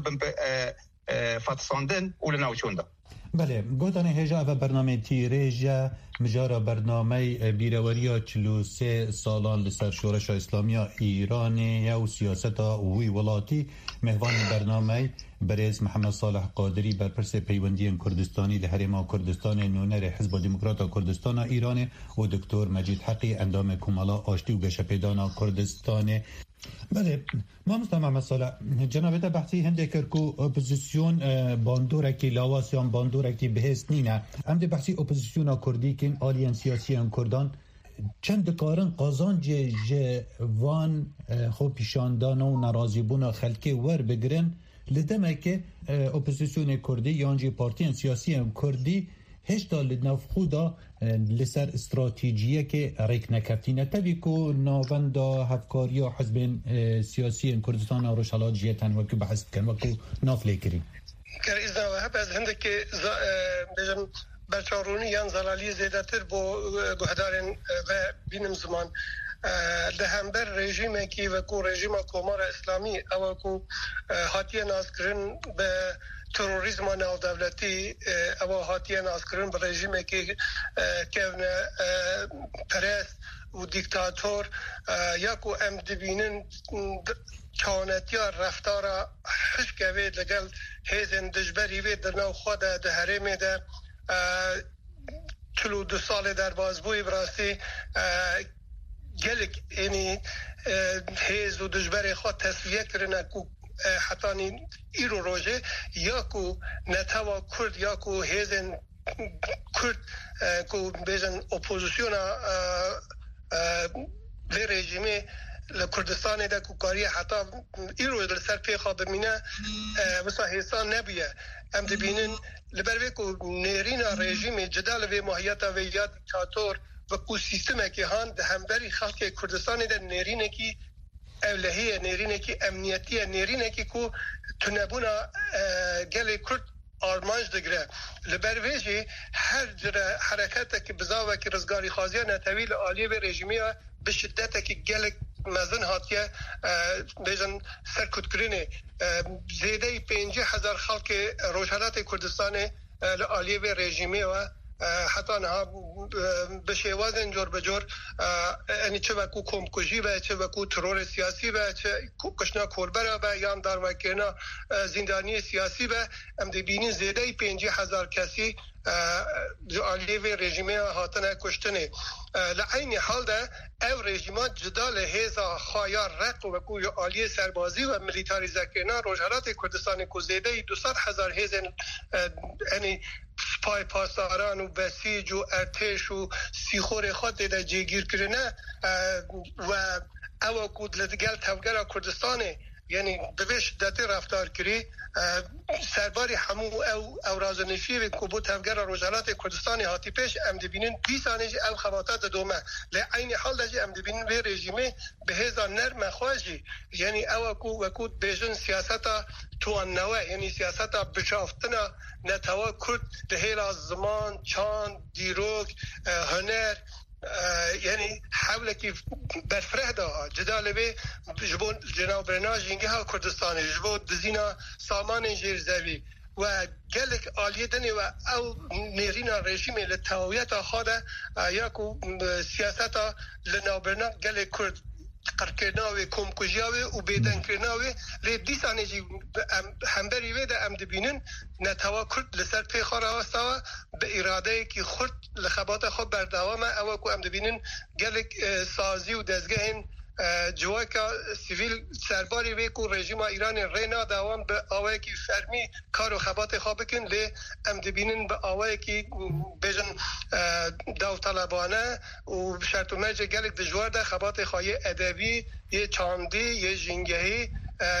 فتساندن اول ناوچونده. بله گفتن هجا و برنامه تیریجا مجارا برنامه بیرواریا 43 سالان لسر شورش اسلامی ایران یا سیاست وی ولاتی مهوان برنامه برز محمد صالح قادری برپرس پیوندی کردستانی لحرم کردستان نونر حزب دموکرات کردستان ایران و دکتر مجید حقی اندام کمالا آشتی و گشپیدان کردستان. بله ما محمد صالح جناب ده بحثی هنده کرکو اپوزیسیون باندورکی لاواسیان باندورکی بهست نینه هم ده بحثی اپوزیسیون کردی که آلین سیاسی کردان چند کارن قازان وان خوب پیشاندان و نرازی بونا خلکی ور بگرن لدمه که اپوزیسیون کردی یانجی پارتی سیاسی کردی هشتا لناف خودا لسر استراتیجیه که ریک نکفتینه تبی که ناوندا هفکاری و حزب سیاسی کردستان و روشالات جیتن وکو بحث کن وکو ناف لیکری که ازنا و هب از هنده که بجم بچارونی یان زلالی زیده تر با گهدارن و بینم زمان دهمبر رژیم کی وکو رژیم کمار اسلامی او کو هاتیه نازکرین به تروریسم ناو دولتی او هاتیه نازکرین به رژیم کی کهونه پرست و دیکتاتور یا کو ام دبینن چانتیا رفتار حشکوی لگل هیزن دجبری وی در نو خود ده هرمی ده 42 سال در بازبوی براستی گلک اینی هیز و دجبری خود تصفیه کرنه که حتی ایرو روژه یا که نتوا کرد یا که هیزن کرد که بیزن اپوزیسیون لی رژیمی لکردستان ده که کاری حتی ایرو لسر پیخوا بمینه بسا حیثان نبیه ام دبینن لبروی که نیرین رژیم جدال و ماهیتا و یاد دیکتاتور و کو سیستم که هان ده همبری خلق کردستان ده نرینه کی اولهیه نرینه کی امنیتیه نرینه کی کو تنبونا گل کرد آرمانج دگره لبرویجی هر جره حرکت که بزاوه که رزگاری خوازیه نتویل آلیه و رژیمی به شدت که گل مزن هاتیه بیزن سرکت کرنه زیده 50,000 خلق روشالات کردستان لآلیه و رژیمی و حتی نها بشه وزن جور بجور یعنی چه وکو کمکشی و چه وکو ترور سیاسی و چه کشنا کولبره و یا در وکینا زندانی سیاسی و ام دبینی زیده 50,000 کسی آلیه و رژیمه هاتنه کشتنه لعین حال ده او رژیمات جدال هیزا خایار رق و وکو آلیه سربازی و ملیتاریزه کنا روجهرات کردستان کو زیده 200,000 هیزن یعنی پای پاسداران و بسیج و ارتش و سیخور خود ده جیگیر کرنه و او کود لدگل تفگر کردستانه یعنی دویش داتی رفتار کری سرباری همو او رازنشی و کبو تفگر روجالات کردستانی هاتی پیش ام دبینین 20 سانه او خواتات دومه لعین حال ده ام دبینین به رژیمه به هزا نرم خواجی یعنی او وکود بیجن سیاستا توان نوه یعنی سیاستا بچافتنا نتوا کرد لحیل زمان چاند دیروک هنر یعنی حوله که برفره دا جدال به جبون جناب برناج اینگه ها کردستان جبون دزینا سامان جیر زوی و گلک آلیه دنی و او نیرین رژیم لطاویت خواده یا که سیاستا لنابرنا گلک کرد قرکرناوی کمکجیاوی و بیدن کرناوی لی دیسانه جی همبری وی ده ام دبینن نتوا کرد لسر پی خواه راستاوا به اراده که خورد لخبات خود بردوامه او که ام دبینن گلک سازی و دزگهن جواکا سیویل سرباری وی کو رژیم ایران رینا دوام به آوای کی فرمی کار و خبات خواب کن لی ام دبینن به آوای کی بجن داوطلبانه و شرط و مرج گلک دجوار ده خبات خواهی ادبی یه چاندی یه جنگهی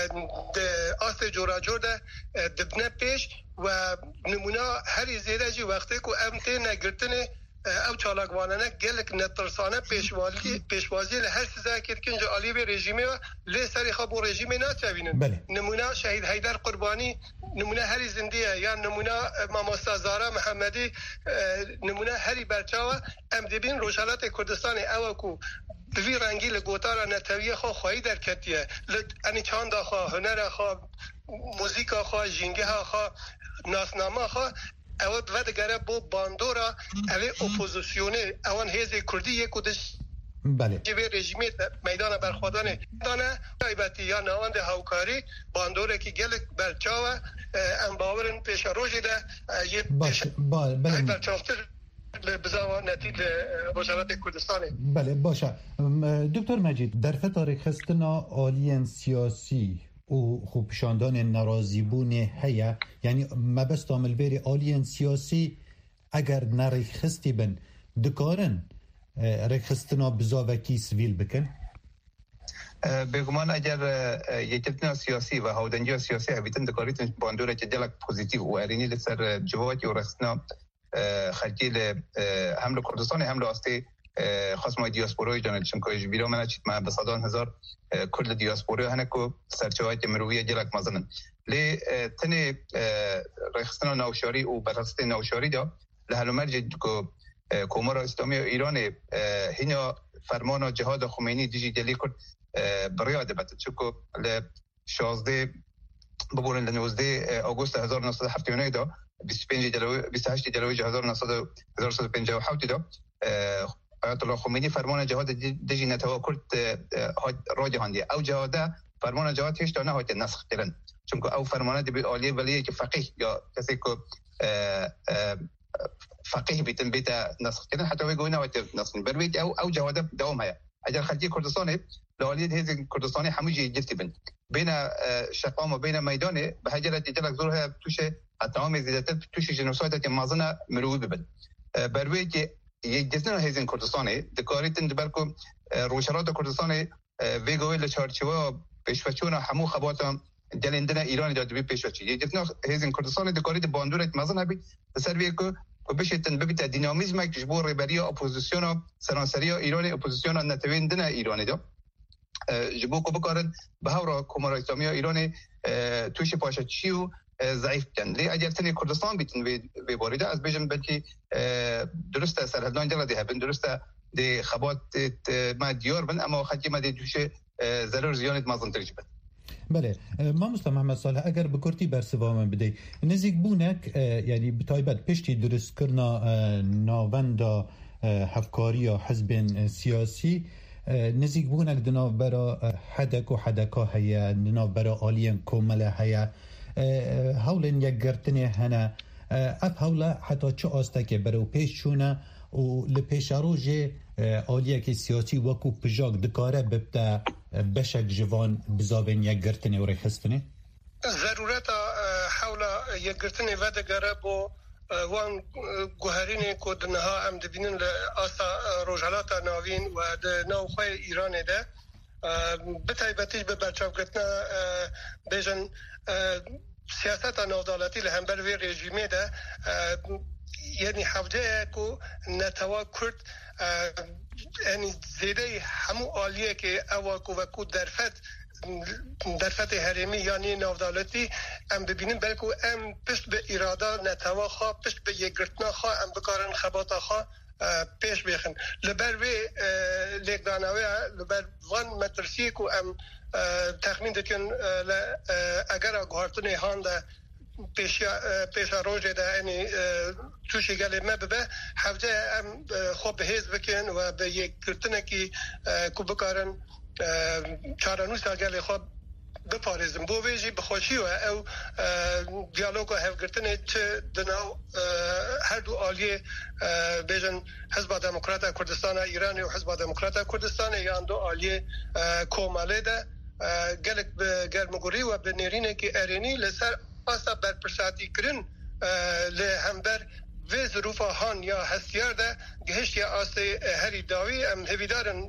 آست جورا جور ده دبنه پیش و نمونه هری زیده جی وقتی که امتی نگرتنه او چالاکوانانه گلک نترسانه پیشوازی لهر سزا کرد که انجا آلیب رژیمه و لی سری خواب و رژیمه ناچوینن نمونه شهید حیدر قربانی نمونه هری زندیه یا نمونه ماماستا زارا محمدی نمونه هری برچاوه ام دبین روشالات کردستان اوکو دوی رنگی لگوتارا نتویه خواهی در کتیه انی چاند خواه هنر خواه موزیک خواه جنگه خواه ناسنامه خواه اواد ودگره بو باندورا اوه اپوزیسیونه اوان هیزی کردی یک کدش بله جوی رژیمی میدان برخوادانه دانه ایبتی یا نواند هاوکاری باندوره که گلک برچاوه ام باورن پیش روژی ده یه پیش برچافتر بزاوه نتیل وزارت کردستانه. بله باشه دکتر مجید در فتره خستنا آلین سیاسی و خوب پیشاندان ناراضی بونه هيا یعنی مبست عمل بری آلین سیاسی اگر نرخستی بن دکارن رخستنا بزاوکی سویل بکن بگمان اگر یکتنا سیاسی و هودنجی سیاسی هبیتن دکاریتن باندوره که جلک پوزیتیو و ارینی لسر جواتی و رخستنا خلقی حمل کردستان حمل آستی خصم دیاسپوروی جانب چونکه بیرا من چیت ما بصدان هزار کل دیاسپوروی هنکو سرچوات مرویه جلک مازنن لی تنی رخصتنا نوشاری و برخصت نوشاری دا لحلو مرج کو کومارا اسلامی ایران هینا فرمان جهاد خمینی دیجی دلی کرد بریاده بده چونکه ل 16 ببورن ل 19 آگوست 1979 دا 28 جلوی 1957 دا آیت الله خمینی فرمان جهاد دیجی نتوا کرد را جهاندی او جهاده فرمان جهاد هیچ تا نهایت نسخ کردن چون که او فرمانه دی عالی ولی که فقیه یا کسی که فقیه بیتن بیت نسخ کردن حتی وی گوی نهایت نسخ بروید او جهاده دوام هیا اگر خلقی کردستانه لعالیت هیز کردستانه هموجی جلتی بند بین شقام و بین میدانه به هجرت جلک زور ها توشه اتهام زیادت توشه جنوسایت که مازنه مروی ببند بروید که یک جزنا هیزن کردستانه دکاریتن دبرکو روشرات کردستانه ویگوی لچارچوا پیشوچون همو خباتم دلندن ایران داد بی پیشوچی یک جزنا هیزن کردستانه دکاریت باندورت مازن هبی سر ویکو و بشتن ببیت دینامیزم که جبور ریبری اپوزیسیون سرانسری ایران اپوزیسیون نتویندن ایرانی دا جبو کو بکارن به هورا کومارا اسلامی ایران توش پاشچی و ضعیف کن لی اگر تنی کردستان بیتن به باریده از بیشم بلکه درسته سرحدان جلا ده بن درسته ده خبات ما دیار بن اما خدی ما ده توشه ضرر زیانت مازن ترجبه بله ما مسلم محمد صالح اگر بکرتی برسوام بده نزیک بونک یعنی بتایبت پشتی درست کرنا ناوندا هفکاری یا حزب سیاسی نزیک بونک دنا برا حدک و حدکا هیا دنا برا آلین کومله هیا هولن یک گرتنی هنه اف هولا حتی چه آسته که برو پیش چونه و لپیش روژه آلیه که سیاسی وکو پجاک دکاره ببتا بشک جوان بزابین یک گرتنی و ریخستنی؟ ضرورت حولا یک گرتنی و دگره با وان گوهرین که دنها هم دبینن لآسا روژالات ناوین و ناوخواه ایران ده بتایبتیش به برچاو گرتنا بیجن سیاست نودالتی لهمبر وی رژیمه ده یعنی حوجه کو نتوا کرد یعنی زیده همو عالیه که اواکو وکو درفت هرمی یعنی نودالتی ام ببینیم بلکو ام پشت به اراده نتوا خواه پشت به یک گرتنا خواه ام بکارن خباتا خواه پیش بخن لبر وی لیک دانوی لبر وان مترسی کو ام تخمین دکن اگر گوهرتون هان ده پیشا روژه ده یعنی توشی گلی مببه حوجه ام خوب هیز بکن و به یک گرتنه که کو بکارن چارانوسا گلی خوب بپارێزم بۆ وێژی بخۆشیوە ئەو دیالۆگە هەفگرتنێ چ دناو هەردوو ئالیێ بێژن حزبا دموکراتە کوردستانە ئیرانی و حزبا دموکراتە کوردستانە یان دو ئالیێ کۆمەڵێدا gelek bi germigurî ve bi nêrînekî erênî li ser asa berpirsatîkirin li hember vê zirûfa han ya hestiyar de gihiştiya asê herî dawî em hevîdarin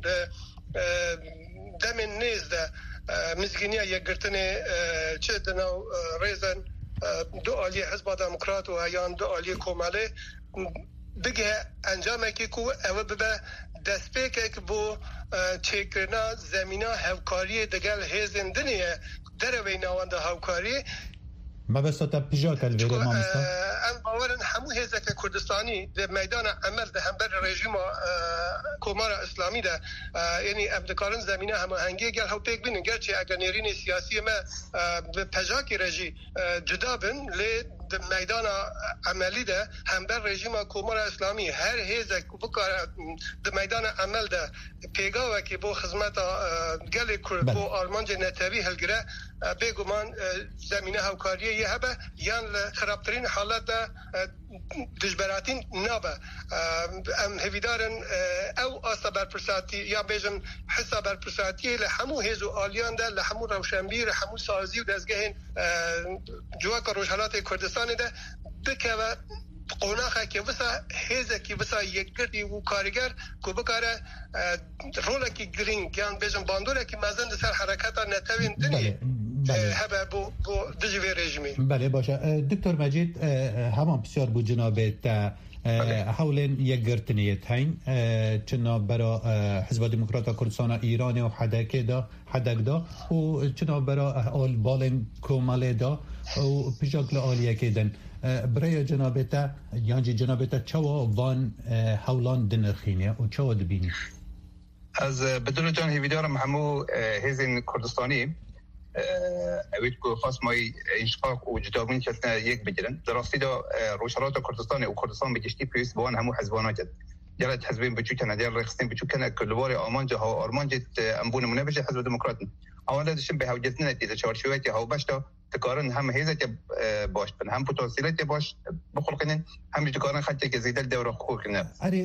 demên nêz de mizgîniya yekgirtinê çi di nav rêzên du aliyê hizba demokrat û yan du aliyê komelê bige encamekî ku ew bibe destpêkek bû çêkirina zemîna hevkariyê digel hêzên dinê ye derewê navanda hevkariyê مەبەستە پژاکە لێرە مامۆستا ئەم باوەرن هەموو هێزەکە کوردستانی لە مەدانە ئەمەل دە هەمبەر ڕێژیما کۆمارە ئیسلامی دە یعنی ئەم دەکارن زمینە هەماهەنگیە گەر هەوپێک بینن گەرچی ئەگەر نێرینی سیاسی مە پەژاکی ڕێژی جدا بن لێ مەدانە ئەمەلی دە هەمبەر ڕێژیما کۆمارە ئیسلامی هەر هێزێک بکارە مەدانە ئەمەل دە پێگاوێکی بۆ خزمەتە گەلێ کورد بۆ ئالمانجە نەتەوی هەلگرە بێگومان زمینە هەوکاریە یە هەبە یان لە خراپترین حالەتە دژبەراتین نابە ئەم هەویدارن ئەو ئاستا بەرپرساتی یا بێژم حسا بەرپرساتیە لە هەموو هێز و ئالیاندا لە هەموو ڕەوشەمبیر لە هەموو سازی و دەستگەهێن جوواکە ڕۆژهەڵاتی کوردستانیدا بکەوە قۆناغێکی وسا هێزێکی وسا یەکگرتی و کاریگەر کو بکارە ڕۆڵێکی گرنگ یان بێژم باندۆرێکی مەزن لەسەر حرەکەتە نەتەوین دنی هەبە بۆ دژی وێ رێژمی بەێ باشە دکتۆر مەجید هەمان پرسیار بوو جنابێت هەولێن یەکگرتنیت هەین چنا بەرە حزب دموکراتە کوردستانە ئیرانی و حەدەکدا و چنا بەرە باڵێن کۆمەڵێدا و پژاک لە ئالیەکێدن برای جنابێتە یانجی جنابێتە چاوە وان هەولان دنرخینە و چاوە دبینی از بدون جان هیویدارم هەموو هێزین کوردستانی اوید که خواست مای انشقاق و جداگونی کتنه یک بگیرن در راستی دا روشرات کردستان و کردستان بگشتی پیوست بوان همو حزبانا جد جلت حزبین بچو کنه دیل رخصتین بچو کنه کلوار آمانجا ها آرمانجا انبون منه بشه حزب دموکراتن آوانده داشتن به هوجتن نتیده چارچویت هاو باشتا تکارن هم هیزت باش بن هم پتانسیلت باش بخلقنن هم جکارن خطی که زیدل دور خوب کنه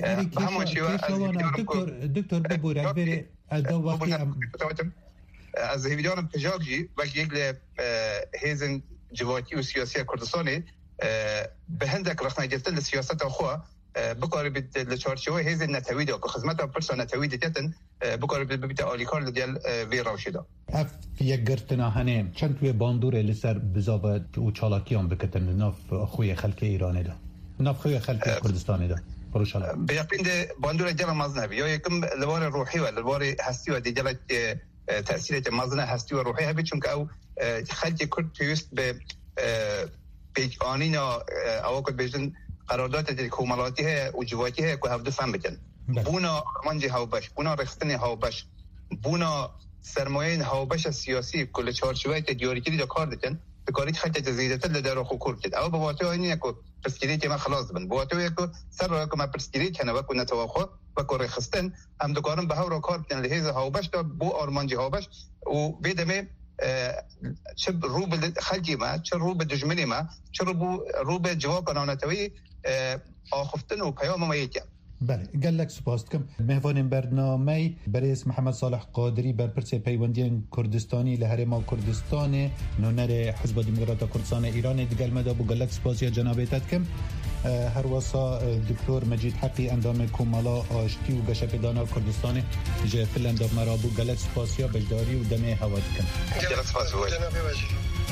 دکتور ببوره بره ادو وقتی از هیویدارم پژاکجی وقتی یک هیزن جواتی و سیاسی کردستانی به هندک رخنه گرفتن لسیاست خواه بکاری بید لچارچوه هیزن نتویده که خدمت پرسا نتویده جتن بکاری بید آلیکار لدیل وی روشیده اف یک گرتنا هنه چند توی باندوره لسر بزابت و چالاکیان بکتن ناف خوی خلک ایرانه ده ناف خوی خلک کردستانی ده به یقین ده باندوره جل مزنبی یا یکم لوار روحی و لوار هستی و دیجلت تأثیرات مازنه هستی و روحی هبید چون که او خلک کرد پیوست به پیجانینا اوقات بیشتن قرارداد کومالاتی ها و جواتی ها که هفته فهم بکن بونا منجی هاوبش بونا رخصتنی هاوبش بونا سرمایه هاوبش سیاسی کل چارچوبه دیارگیری دا کار دکن بکاریت خلک تزیدت لدر خو کور کد او بواته اینه که پرسکریت ما خلاص بن بواته که سر را که ما پرسکریت کنه و که نتواخو و که رخصتن هم دکارن به هاورا کار کن لحیز هاوبش دا بو آرمانجی هاوبش و بیدمه چه رو به خلقی ما چه رو به دجمنی ما چه رو به جواب قانونتوی آخفتن و پیام ما یکم بله گلک سپاس کم مهوان برنامه بریس محمد صالح قادری برپرس پیوندی کردستانی لهرما کردستان نونر حزب دموکرات کردستان ایران دیگل مدا بو گلک سپاس یا جنابیتت کم هر واسا دکتور مجید حقی اندام کومالا آشتی و گشپدانا کردستان جه فلنداب مرابو گلک سپاس یا بجداری و دمه هواد کم گلک سپاس